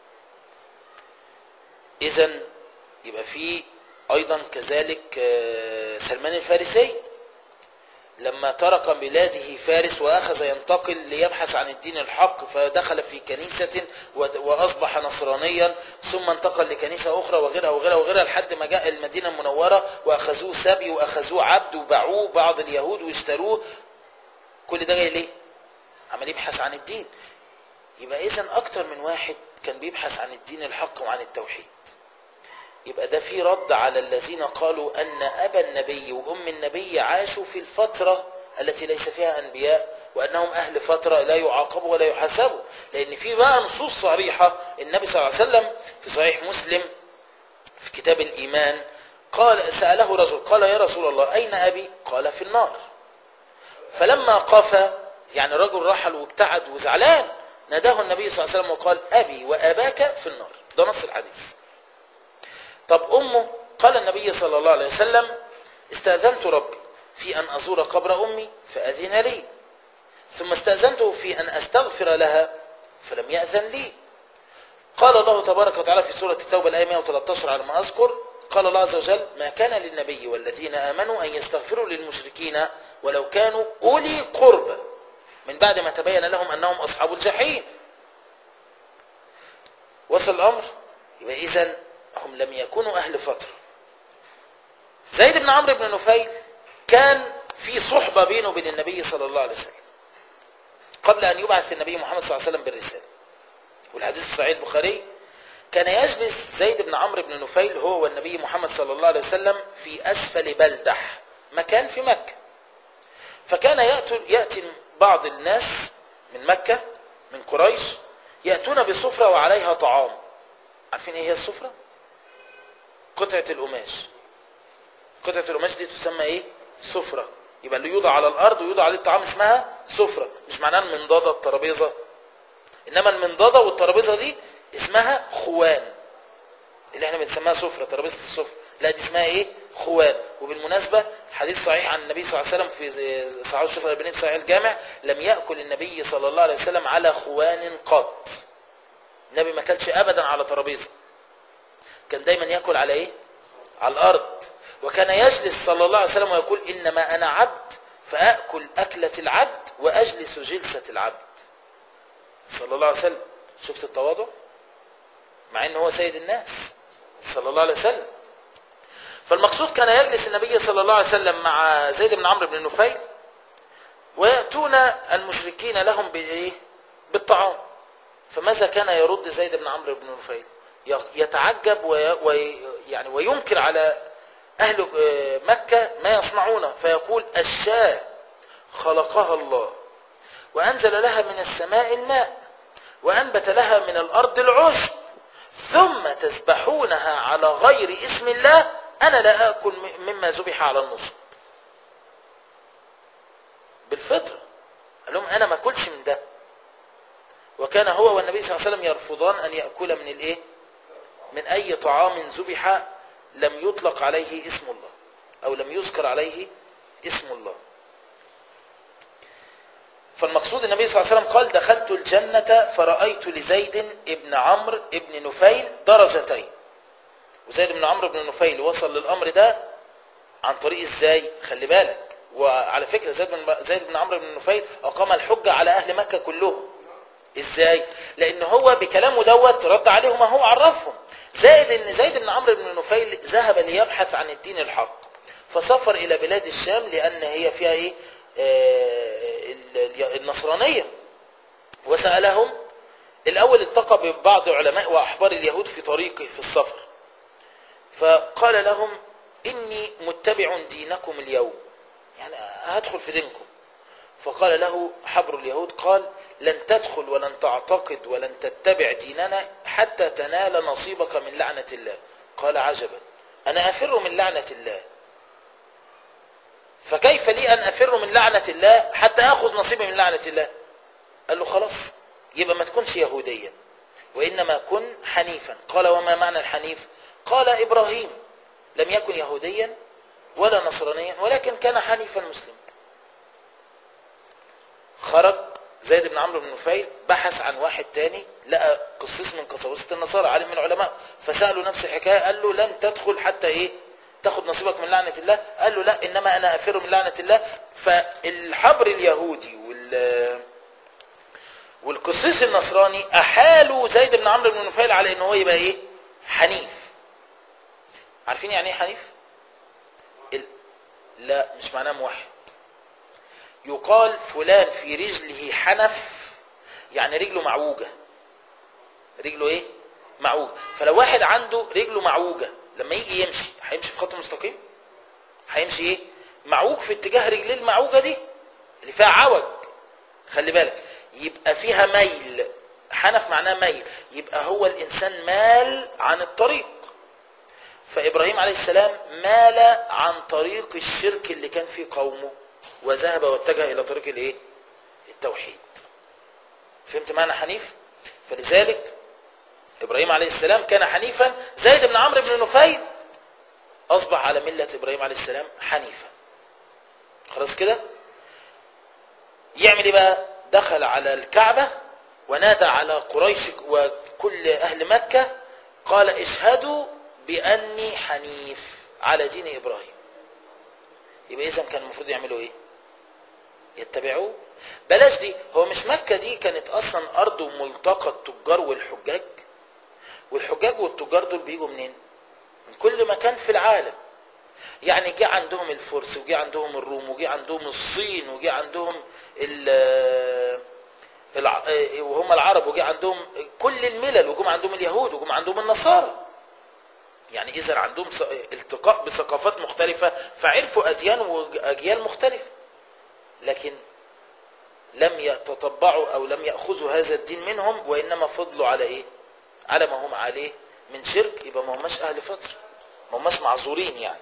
إذن يبقى في أيضا كذلك سلمان الفارسي لما ترك بلاده فارس وأخذ ينتقل ليبحث عن الدين الحق فدخل في كنيسة وأصبح نصرانيا ثم انتقل لكنيسة أخرى وغيرها وغيرها وغيرها لحد ما جاء المدينة المنورة وأخذوه سبي وأخذوه عبد وباعوه بعض اليهود واشتروه. كل ده جاي ليه؟ عمال يبحث عن الدين. يبقى إذن أكتر من واحد كان بيبحث عن الدين الحق وعن التوحيد. يبقى ده في رد على الذين قالوا أن أبا النبي وأم النبي عاشوا في الفترة التي ليس فيها أنبياء وأنهم أهل فترة لا يعاقبوا ولا يحاسبوا. لأن في بقى نصوص صريحة. النبي صلى الله عليه وسلم في صحيح مسلم في كتاب الإيمان قال سأله رجل قال يا رسول الله أين أبي؟ قال في النار. فلما قفى يعني رجل رحل وابتعد وزعلان ناداه النبي صلى الله عليه وسلم وقال أبي وأباك في النار. ده نص الحديث. طب أمه؟ قال النبي صلى الله عليه وسلم استأذنت ربي في أن أزور قبر أمي فأذن لي ثم استأذنته في أن أستغفر لها فلم يأذن لي. قال الله تبارك وتعالى في سورة التوبة الآية 113 على ما أذكر قال الله عز وجل ما كان للنبي والذين آمنوا أن يستغفروا للمشركين ولو كانوا أولي قربى من بعد ما تبين لهم أنهم أصحاب الجحيم. وصل الأمر. يبقى إذن هم لم يكونوا أهل فترة. زيد بن عمرو بن نفيل كان في صحبة بينه وبين النبي صلى الله عليه وسلم قبل أن يبعث النبي محمد صلى الله عليه وسلم بالرسالة. والحديث الصحيح البخاري كان يجلس زيد بن عمرو بن نفيل هو والنبي محمد صلى الله عليه وسلم في أسفل بلدح، مكان في مكة. فكان يأتي بعض الناس من مكة من قريش يأتون بصفرة وعليها طعام. عارفين ايه هي الصفرة؟ قطعة القماش. قطعة القماش دي تسمى ايه؟ صفرة. يبقى اللي يوضع على الأرض ويوضع عليه الطعام اسمها صفرة. مش معناها المنضدة الترابيزة، إنما المنضدة والترابيزة دي اسمها خوان، اللي احنا بنسميها سفرة، ترابيزة السفرة. لا، دي اسمها ايه؟ خوان. وبالمناسبة حديث صحيح عن النبي صلى الله عليه وسلم في صحيح الشيخ الألباني في صحيح الجامع، لم يأكل النبي صلى الله عليه وسلم على خوان قط. النبي ما كانش أبدا على ترابيزة، كان دايما يأكل على ايه؟ على الأرض. وكان يجلس صلى الله عليه وسلم ويقول إنما أنا عبد فأكل أكلة العبد وأجلس جلسة العبد، صلى الله عليه وسلم. شفت التواضع؟ مع انه هو سيد الناس صلى الله عليه وسلم. فالمقصود كان يجلس النبي صلى الله عليه وسلم مع زيد بن عمرو بن نفيل، ويأتون المشركين لهم بالايه؟ بالطعام. فماذا كان يرد زيد بن عمرو بن نفيل؟ يتعجب وينكر على أهل مكة ما يصنعونه، فيقول الشاة خلقها الله وأنزل لها من السماء الماء وأنبت لها من الأرض العشب، ثم تذبحونها على غير اسم الله، أنا لا أكل مما ذبح على النصب. بالفطرة قال لهم أنا ما أكلش من ده. وكان هو والنبي صلى الله عليه وسلم يرفضان أن يأكل من الإيه؟ من أي طعام ذبح لم يطلق عليه اسم الله أو لم يذكر عليه اسم الله. فالمقصود النبي صلى الله عليه وسلم قال دخلت الجنة فرأيت لزيد بن عمرو بن نفيل درجتين. وزيد بن عمرو بن نفيل وصل للأمر ده عن طريق ازاي؟ خلي بالك. وعلى فكرة زيد بن عمرو بن نفيل أقام الحجة على أهل مكة كلهم. ازاي؟ لأن هو بكلامه دوت رد عليهم ما هو عرفهم. زائد ان زيد بن عمرو بن نفيل ذهب ليبحث عن الدين الحق، فسافر إلى بلاد الشام لأن هي فيها ايه؟ النصرانية. وسألهم الأول، التقى ببعض علماء وأحبار اليهود في طريقه في السفر، فقال لهم إني متبع دينكم اليوم، يعني هدخل في دينكم. فقال له حبر اليهود، قال لن تدخل ولن تعتقد ولن تتبع ديننا حتى تنال نصيبك من لعنة الله. قال عجبا، أنا أفر من لعنة الله، فكيف لي أن أفر من لعنة الله حتى أخذ نصيبي من لعنة الله؟ قال له خلاص، يبقى ما تكونش يهوديا وإنما كن حنيفا. قال وما معنى الحنيف؟ قال إبراهيم لم يكن يهوديا ولا نصرانيا ولكن كان حنيفا مسلما. خرج زيد بن عمرو بن نفيل، بحث عن واحد تاني، لقى قسيس من قساوسة النصارى، عالم من العلماء، فسألوا نفس الحكاية، قال له لن تدخل حتى ايه؟ تاخد نصيبك من لعنة الله. قال له لا، إنما أنا أفر من لعنة الله. فالحبر اليهودي والقسيس النصراني أحالوا زيد بن عمرو بن نفيل على إنه هو يبقى ايه؟ حنيف. عارفين يعني ايه حنيف؟ لا، مش معناه موحد. يقال فلان في رجله حنف، يعني رجله معوجة. رجله ايه؟ معوجة. فلو واحد عنده رجله معوجة لما يجي يمشي هيمشي في خط مستقيم؟ هيمشي ايه؟ معوج في اتجاه رجليه المعوجة دي اللي فيها عوج. خلي بالك، يبقى فيها ميل. حنف معناه ميل، يبقى هو الإنسان مال عن الطريق. فإبراهيم عليه السلام مال عن طريق الشرك اللي كان في قومه وذهب واتجه إلى طريق الايه؟ التوحيد. فهمت معنى حنيف؟ فلذلك إبراهيم عليه السلام كان حنيفا. زيد بن عمرو بن نفيل أصبح على ملة إبراهيم عليه السلام حنيفا. خلاص كده؟ يعمل ايه بقى؟ دخل على الكعبة ونادى على قريش وكل أهل مكة، قال اشهدوا بأني حنيف على دين إبراهيم. يبقى إذن كان المفروض يعملوا ايه؟ يتبعوه. بلاش دي، هو مش مكة دي كانت أصلا أرض ملتقى التجار والحجاج؟ والحجاج والتجار دول بيجوا منين؟ من كل مكان في العالم. يعني جه عندهم الفرس وجه عندهم الروم وجه عندهم الصين وجه عندهم وهم العرب، وجي عندهم كل الملل، وجم عندهم اليهود، وجم عندهم النصارى. يعني إذا عندهم التقاء بثقافات مختلفة، فعرفوا أديان وأجيال مختلفة، لكن لم يتطبعوا أو لم يأخذوا هذا الدين منهم، وإنما فضلوا على إيه؟ على ما هم عليه من شرك. يبقى ما هماش أهل فترة، ما هماش معذورين يعني.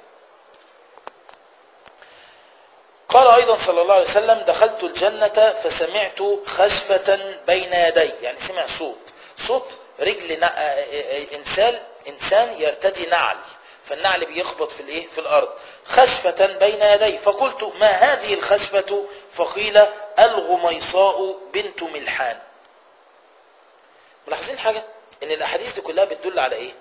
قال أيضا صلى الله عليه وسلم: دخلت الجنة فسمعت خشفة بين يدي، يعني سمع صوت رجل إنسان يرتدي نعل، فالنعل بيخبط في الايه؟ في الارض. خشفة بين يدي، فقلت: ما هذه الخشفة؟ فقيل: الغميصاء بنت ملحان. ملاحظين حاجة؟ ان الاحاديث دي كلها بتدل على ايه؟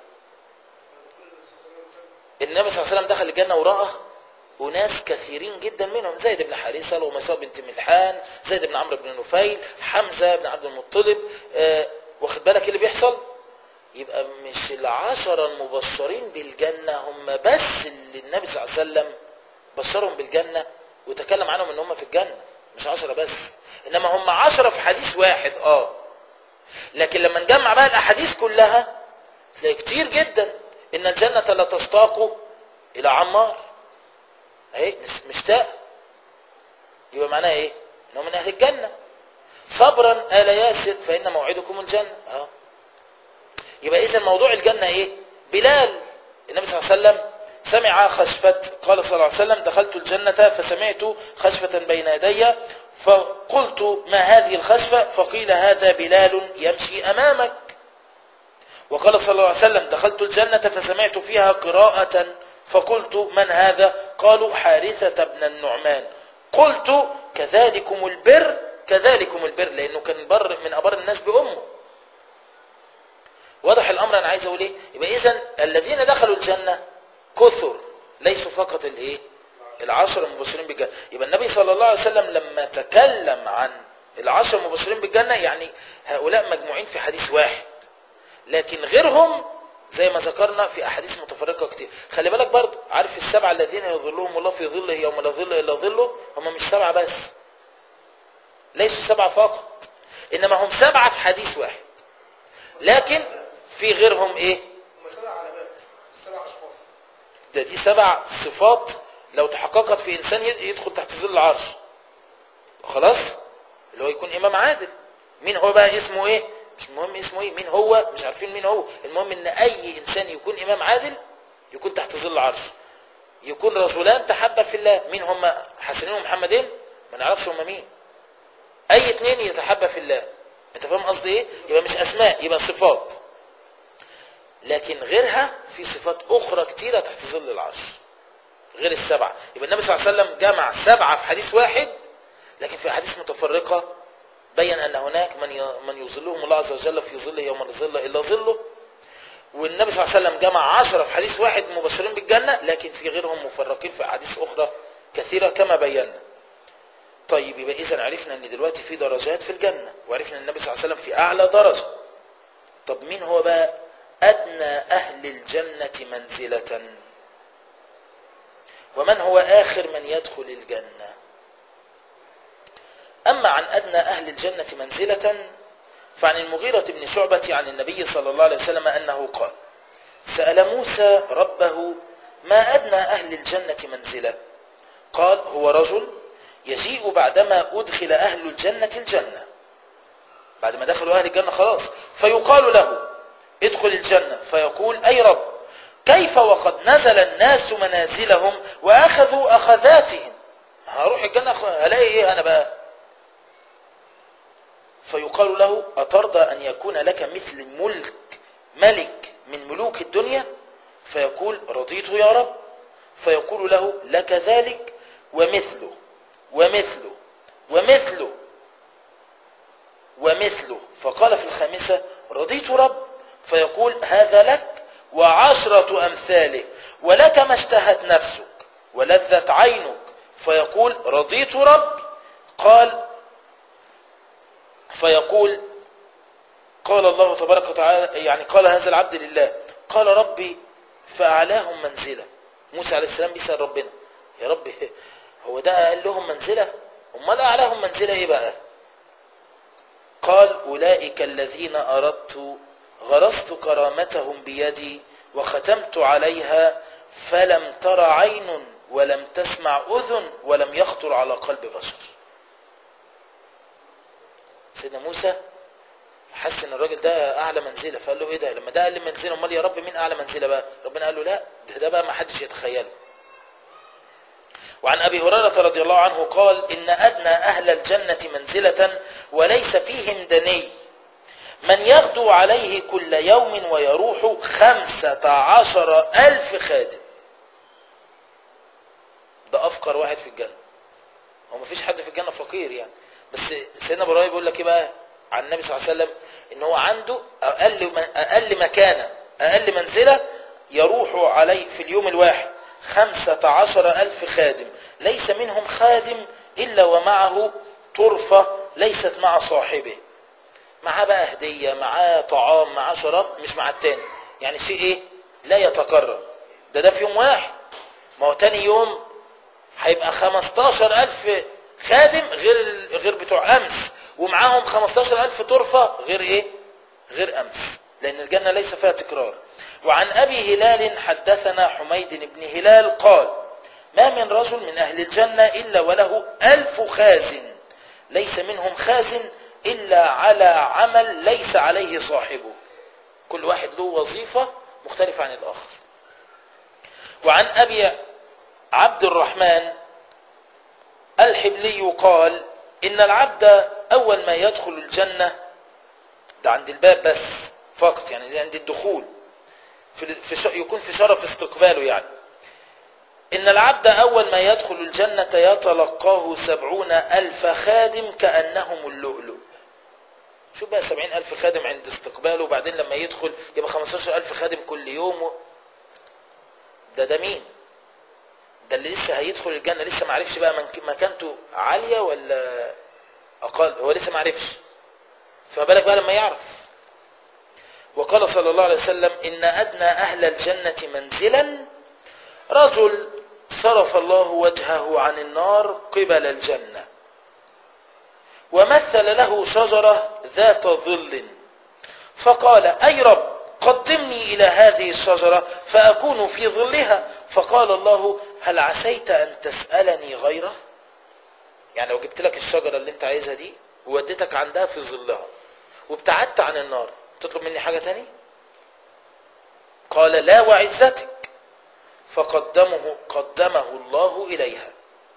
النبي صلى الله عليه وسلم دخل الجنة ورأى وناس كثيرين جدا منهم: زيد بن حارثة، الغميصاء بنت ملحان، زيد بن عمرو بن نفيل، حمزة بن عبد المطلب. واخد بالك اللي بيحصل؟ يبقى مش 10 المبشرين بالجنة هم بس اللي النبي صلى الله عليه وسلم بشرهم بالجنة وتكلم عنهم ان هم في الجنة، مش 10 بس، انما هم 10 في حديث واحد. لكن لما نجمع بقى الاحاديث كلها تلاقي كتير جدا: ان الجنة لا تشتاق الى عمار، اهي مشتاق. يبقى معناها ايه؟ انه من اهل الجنة. صبرا آل ياسر فإن موعدكم الجنة. يبقى إذن موضوع الجنة إيه؟ بلال النبي صلى الله عليه وسلم سمع خشفة، قال صلى الله عليه وسلم: دخلت الجنة فسمعت خشفة بين يدي، فقلت: ما هذه الخشفة؟ فقيل: هذا بلال يمشي أمامك. وقال صلى الله عليه وسلم: دخلت الجنة فسمعت فيها قراءة، فقلت: من هذا؟ قالوا: حارثة بن النعمان. قلت: كذلكم البر، كذلكم البر، لأنه كان بر من أبر الناس بأمه. واضح الأمر؟ أنا عايز أقول إيه؟ يبقى إذن الذين دخلوا الجنة كثر، ليسوا فقط الإيه؟ 10 المبشرين بالجنة. يبقى النبي صلى الله عليه وسلم لما تكلم عن 10 المبشرين بالجنة، يعني هؤلاء مجموعين في حديث واحد، لكن غيرهم زي ما ذكرنا في أحاديث متفرقة كتير. خلي بالك برضو، عارف السبعة الذين يظلهم الله في ظله يوم لا ظل إلا ظله؟ هم مش 7 بس، ليسوا 7 فقط، إنما هم 7 في حديث واحد، لكن في غيرهم ايه؟ 7 علامات، 7 اشخاص. دي 7 صفات لو تحققت في انسان يدخل تحت ظل العرش. خلاص؟ اللي هو يكون امام عادل. مين هو بقى؟ اسمه ايه؟ مش مهم اسمه ايه، مين هو مش عارفين مين هو، المهم ان اي انسان يكون امام عادل يكون تحت ظل العرش. يكون رجلان تحبا في الله. مين هم؟ حسنين ومحمدين؟ ما نعرفش هم مين. اي 2 يتحبا في الله. انت فاهم قصدي ايه؟ يبقى مش اسماء، يبقى صفات، لكن غيرها في صفات أخرى كتيرة تحت ظل العرش غير ال7. يبقى النبي صلى الله عليه وسلم جمع 7 في حديث واحد، لكن في أحاديث متفرقة بين أن هناك من يظلهم الله عز وجل في ظله يوم لا ظل إلا ظله. والنبي صلى الله عليه وسلم جمع 10 في حديث واحد مبشرين بالجنة، لكن في غيرهم مفرقين في أحاديث أخرى كثيرة كما بينا. طيب، يبقى إذن عرفنا أن دلوقتي في درجات في الجنة، وعرفنا أن النبي صلى الله عليه وسلم في أعلى درجة. طب مين هو بقى أدنى أهل الجنة منزلة؟ ومن هو آخر من يدخل الجنة؟ أما عن أدنى أهل الجنة منزلة فعن المغيرة بن شعبة عن النبي صلى الله عليه وسلم أنه قال: سأل موسى ربه: ما أدنى أهل الجنة منزلة؟ قال: هو رجل يجيء بعدما أدخل أهل الجنة الجنة، بعد ما دخلوا أهل الجنة خلاص، فيقال له: ادخل الجنة، فيقول: أي رب، كيف وقد نزل الناس منازلهم وأخذوا أخذاتهم؟ هروح الجنة ألاقي إيه أنا بقى؟ فيقال له: أترضى أن يكون لك مثل ملك من ملوك الدنيا؟ فيقول: رضيت يا رب. فيقول له: لك ذلك ومثله ومثله ومثله ومثله. فقال في الخامسة: رضيت رب. فيقول: هذا لك و10 أمثاله، ولك ما اشتهت نفسك ولذت عينك. فيقول: رضيت رب. فيقول: قال الله تبارك وتعالى، يعني قال هذا العبد لله: قال ربي فأعلاهم منزلة. موسى عليه السلام بيسأل ربنا: يا رب، هو ده أقل لهم منزلة؟ امال أعلاهم منزلة إيه بقى؟ قال أولئك الذين أردت غرست كرامتهم بيدي وختمت عليها فلم تر عين ولم تسمع أذن ولم يخطر على قلب بشر. سيدنا موسى حس ان الراجل ده اعلى منزله، فقال له ايه ده؟ لما ده اقل منزله امال يا رب مين اعلى منزله بقى؟ ربنا قال له لا، ده بقى ما حدش يتخيله. وعن ابي هريره رضي الله عنه قال ان ادنى اهل الجنه منزله وليس فيهم دني من يغدو عليه كل يوم ويروح 15,000 خادم. ده افقر واحد في الجنه. هو مفيش حد في الجنه فقير يعني، بس سيدنا ابو هريره بيقول لك ايه بقى عن النبي صلى الله عليه وسلم؟ ان هو عنده اقل مكانه، اقل منزله يروح عليه في اليوم الواحد 15,000 خادم، ليس منهم خادم الا ومعه طرفه ليست مع صاحبه. معاه بقى هديه، معاه طعام، معاه شراب، مش مع التاني. يعني شيء ايه؟ لا يتكرر. ده في يوم واحد. ما هو تاني يوم هيبقى 15,000 خادم غير بتوع امس، ومعاهم 15,000 طرفة غير ايه؟ غير امس، لان الجنة ليس فيها تكرار. وعن ابي هلال حدثنا حميد بن هلال قال ما من رجل من اهل الجنة الا وله 1000 خازن ليس منهم خازن الا على عمل ليس عليه صاحبه. كل واحد له وظيفة مختلفة عن الاخر. وعن ابي عبد الرحمن الحبلي قال إن العبد أول ما يدخل الجنة، ده عند الباب بس فقط، يعني عند الدخول يكون في شرف استقباله يعني. إن العبد أول ما يدخل الجنة يتلقاه 70,000 خادم كأنهم اللؤلؤ. شوف بقى 70,000 خادم عند استقباله، وبعدين لما يدخل يبقى 15,000 خادم كل يوم. ده مين؟ ده اللي لسه هيدخل الجنة، لسه ما عرفش بقى مكانته عالية ولا أقل، هو لسه ما عرفش، فما بالك بقى لما يعرف. وقال صلى الله عليه وسلم إن أدنى أهل الجنة منزلا رجل صرف الله وجهه عن النار قبل الجنة ومثل له شجرة ذات ظل فقال أي رب قدمني إلى هذه الشجرة فأكون في ظلها. فقال الله هل عسيت أن تسألني غيره؟ يعني لو جبت لك الشجرة اللي انت عايزها دي ووديتك عندها في ظلها وابتعدت عن النار، تطلب مني حاجة تاني؟ قال لا وعزتك. قدمه الله إليها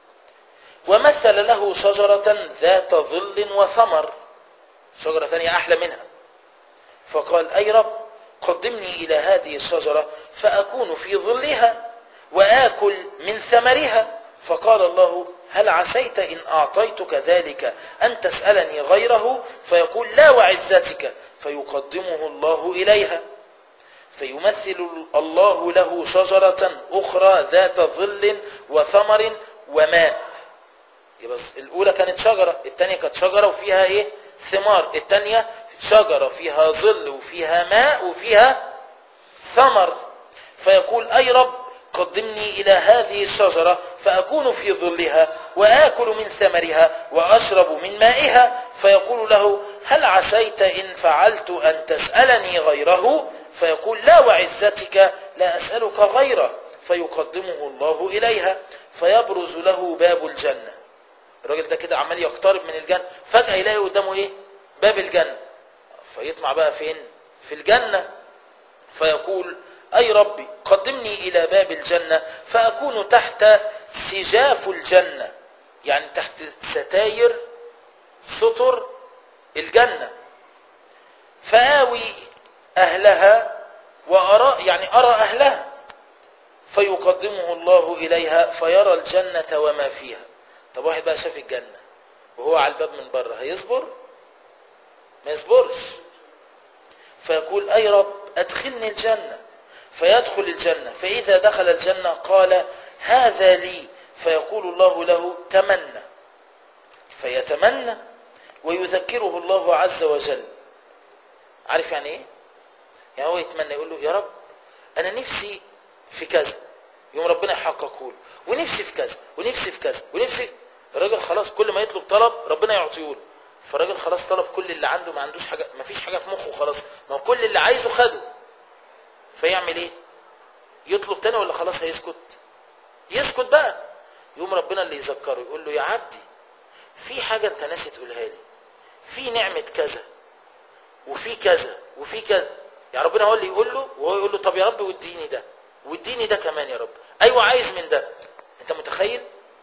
ومثل له شجرة ذات ظل وثمر، شجرة ثانية أحلى منها. فقال أي رب قدمني إلى هذه الشجرة فأكون في ظلها وآكل من ثمرها. فقال الله هل عسيت إن أعطيتك ذلك أن تسألني غيره؟ فيقول لا وعزتك. فيقدمه الله إليها فيمثل الله له شجرة أخرى ذات ظل وثمر وماء. يبقى الأولى كانت شجرة، الثانية كانت شجرة وفيها إيه؟ ثمار، الثانية شجرة فيها ظل وفيها ماء وفيها ثمر. فيقول أي رب قدمني إلى هذه الشجرة فأكون في ظلها وآكل من ثمرها وأشرب من مائها. فيقول له هل عسيت إن فعلت أن تسألني غيره؟ فيقول لا وعزتك لا أسألك غيره. فيقدمه الله إليها فيبرز له باب الجنة. الراجل ده كده عمال يقترب من الجنة، فجأة يلاقي قدامه إيه؟ باب الجنة. فيطمع بقى فين؟ في الجنة. فيقول أي ربي قدمني إلى باب الجنة فأكون تحت سجاف الجنة، يعني تحت ستاير سطر الجنة، فآوي أهلها وأرى، يعني أرى أهلها. فيقدمه الله إليها فيرى الجنة وما فيها. طب واحد بقى شاف الجنة وهو على الباب من بره، هيصبر؟ ما يصبرش. فيقول أي رب أدخلني الجنة. فيدخل الجنة، فإذا دخل الجنة قال هذا لي. فيقول الله له تمنى. فيتمنى ويذكره الله عز وجل. عارف يعني ايه؟ يعني هو يتمنى يقول له يا رب أنا نفسي في كذا، يوم ربنا يحققه له، ونفسي في كذا ونفسي في كذا ونفسي. الراجل خلاص كل ما يطلب طلب ربنا يعطيه له. فالراجل خلاص طلب كل اللي عنده، ما عندوش حاجة، ما فيش حاجة في مخه خلاص، ما هو كل اللي عايزه خده. فيعمل ايه؟ يطلب تاني ولا خلاص هيسكت؟ يسكت بقى. يقوم ربنا اللي يذكره يقول له يا عبدي في حاجة انت ناسي تقولها لي، في نعمة كذا وفي كذا وفي كذا. يعني ربنا هو اللي يقول له، وهو يقول له طب يا رب واديني ده واديني ده كمان يا رب، ايوه عايز من ده. انت متخيل؟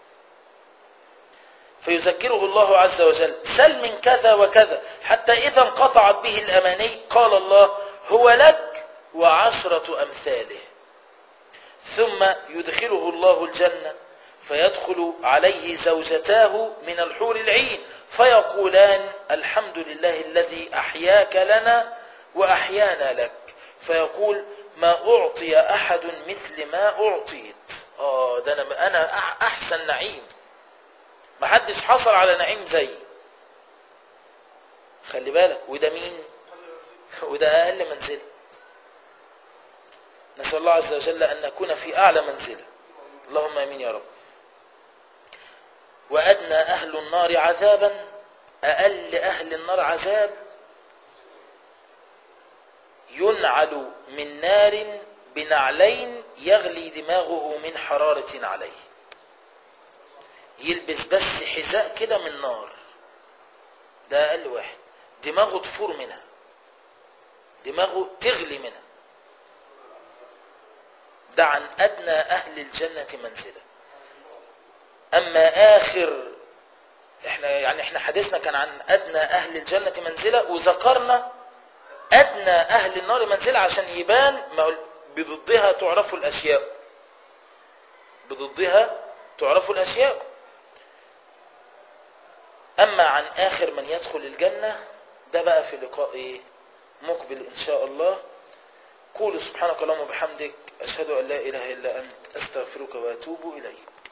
فيذكره الله عز وجل سل من كذا وكذا، حتى إذا انقطعت به الأماني قال الله هو لك وعشرة أمثاله. ثم يدخله الله الجنة فيدخل عليه زوجتاه من الحور العين فيقولان الحمد لله الذي أحياك لنا وأحيانا لك. فيقول ما أعطي أحد مثل ما أعطيت. ده أنا أحسن نعيم، ما حدش حصل على نعيم زي. خلي بالك، وده مين؟ وده أقل منزلة. نسأل الله عز وجل أن نكون في أعلى منزلة، اللهم آمين يا رب. وأدنى أهل النار عذابا، أقل أهل النار عذاب، ينعل من نار بنعلين يغلي دماغه من حرارة عليه. يلبس بس حذاء كده من نار، ده أقل واحد، دماغه تفور منها، دماغه تغلي منها. ده عن أدنى أهل الجنة منزلة. أما آخر، احنا حديثنا كان عن أدنى أهل الجنة منزلة، وذكرنا أدنى أهل النار منزلة عشان يبان بضدها تعرف الأشياء، بضدها تعرف الأشياء. أما عن آخر من يدخل الجنة ده بقى في لقاء مقبل إن شاء الله. قول سبحانك اللهم وبحمدك أشهد أن لا إله إلا أنت أستغفرك وأتوب إليك.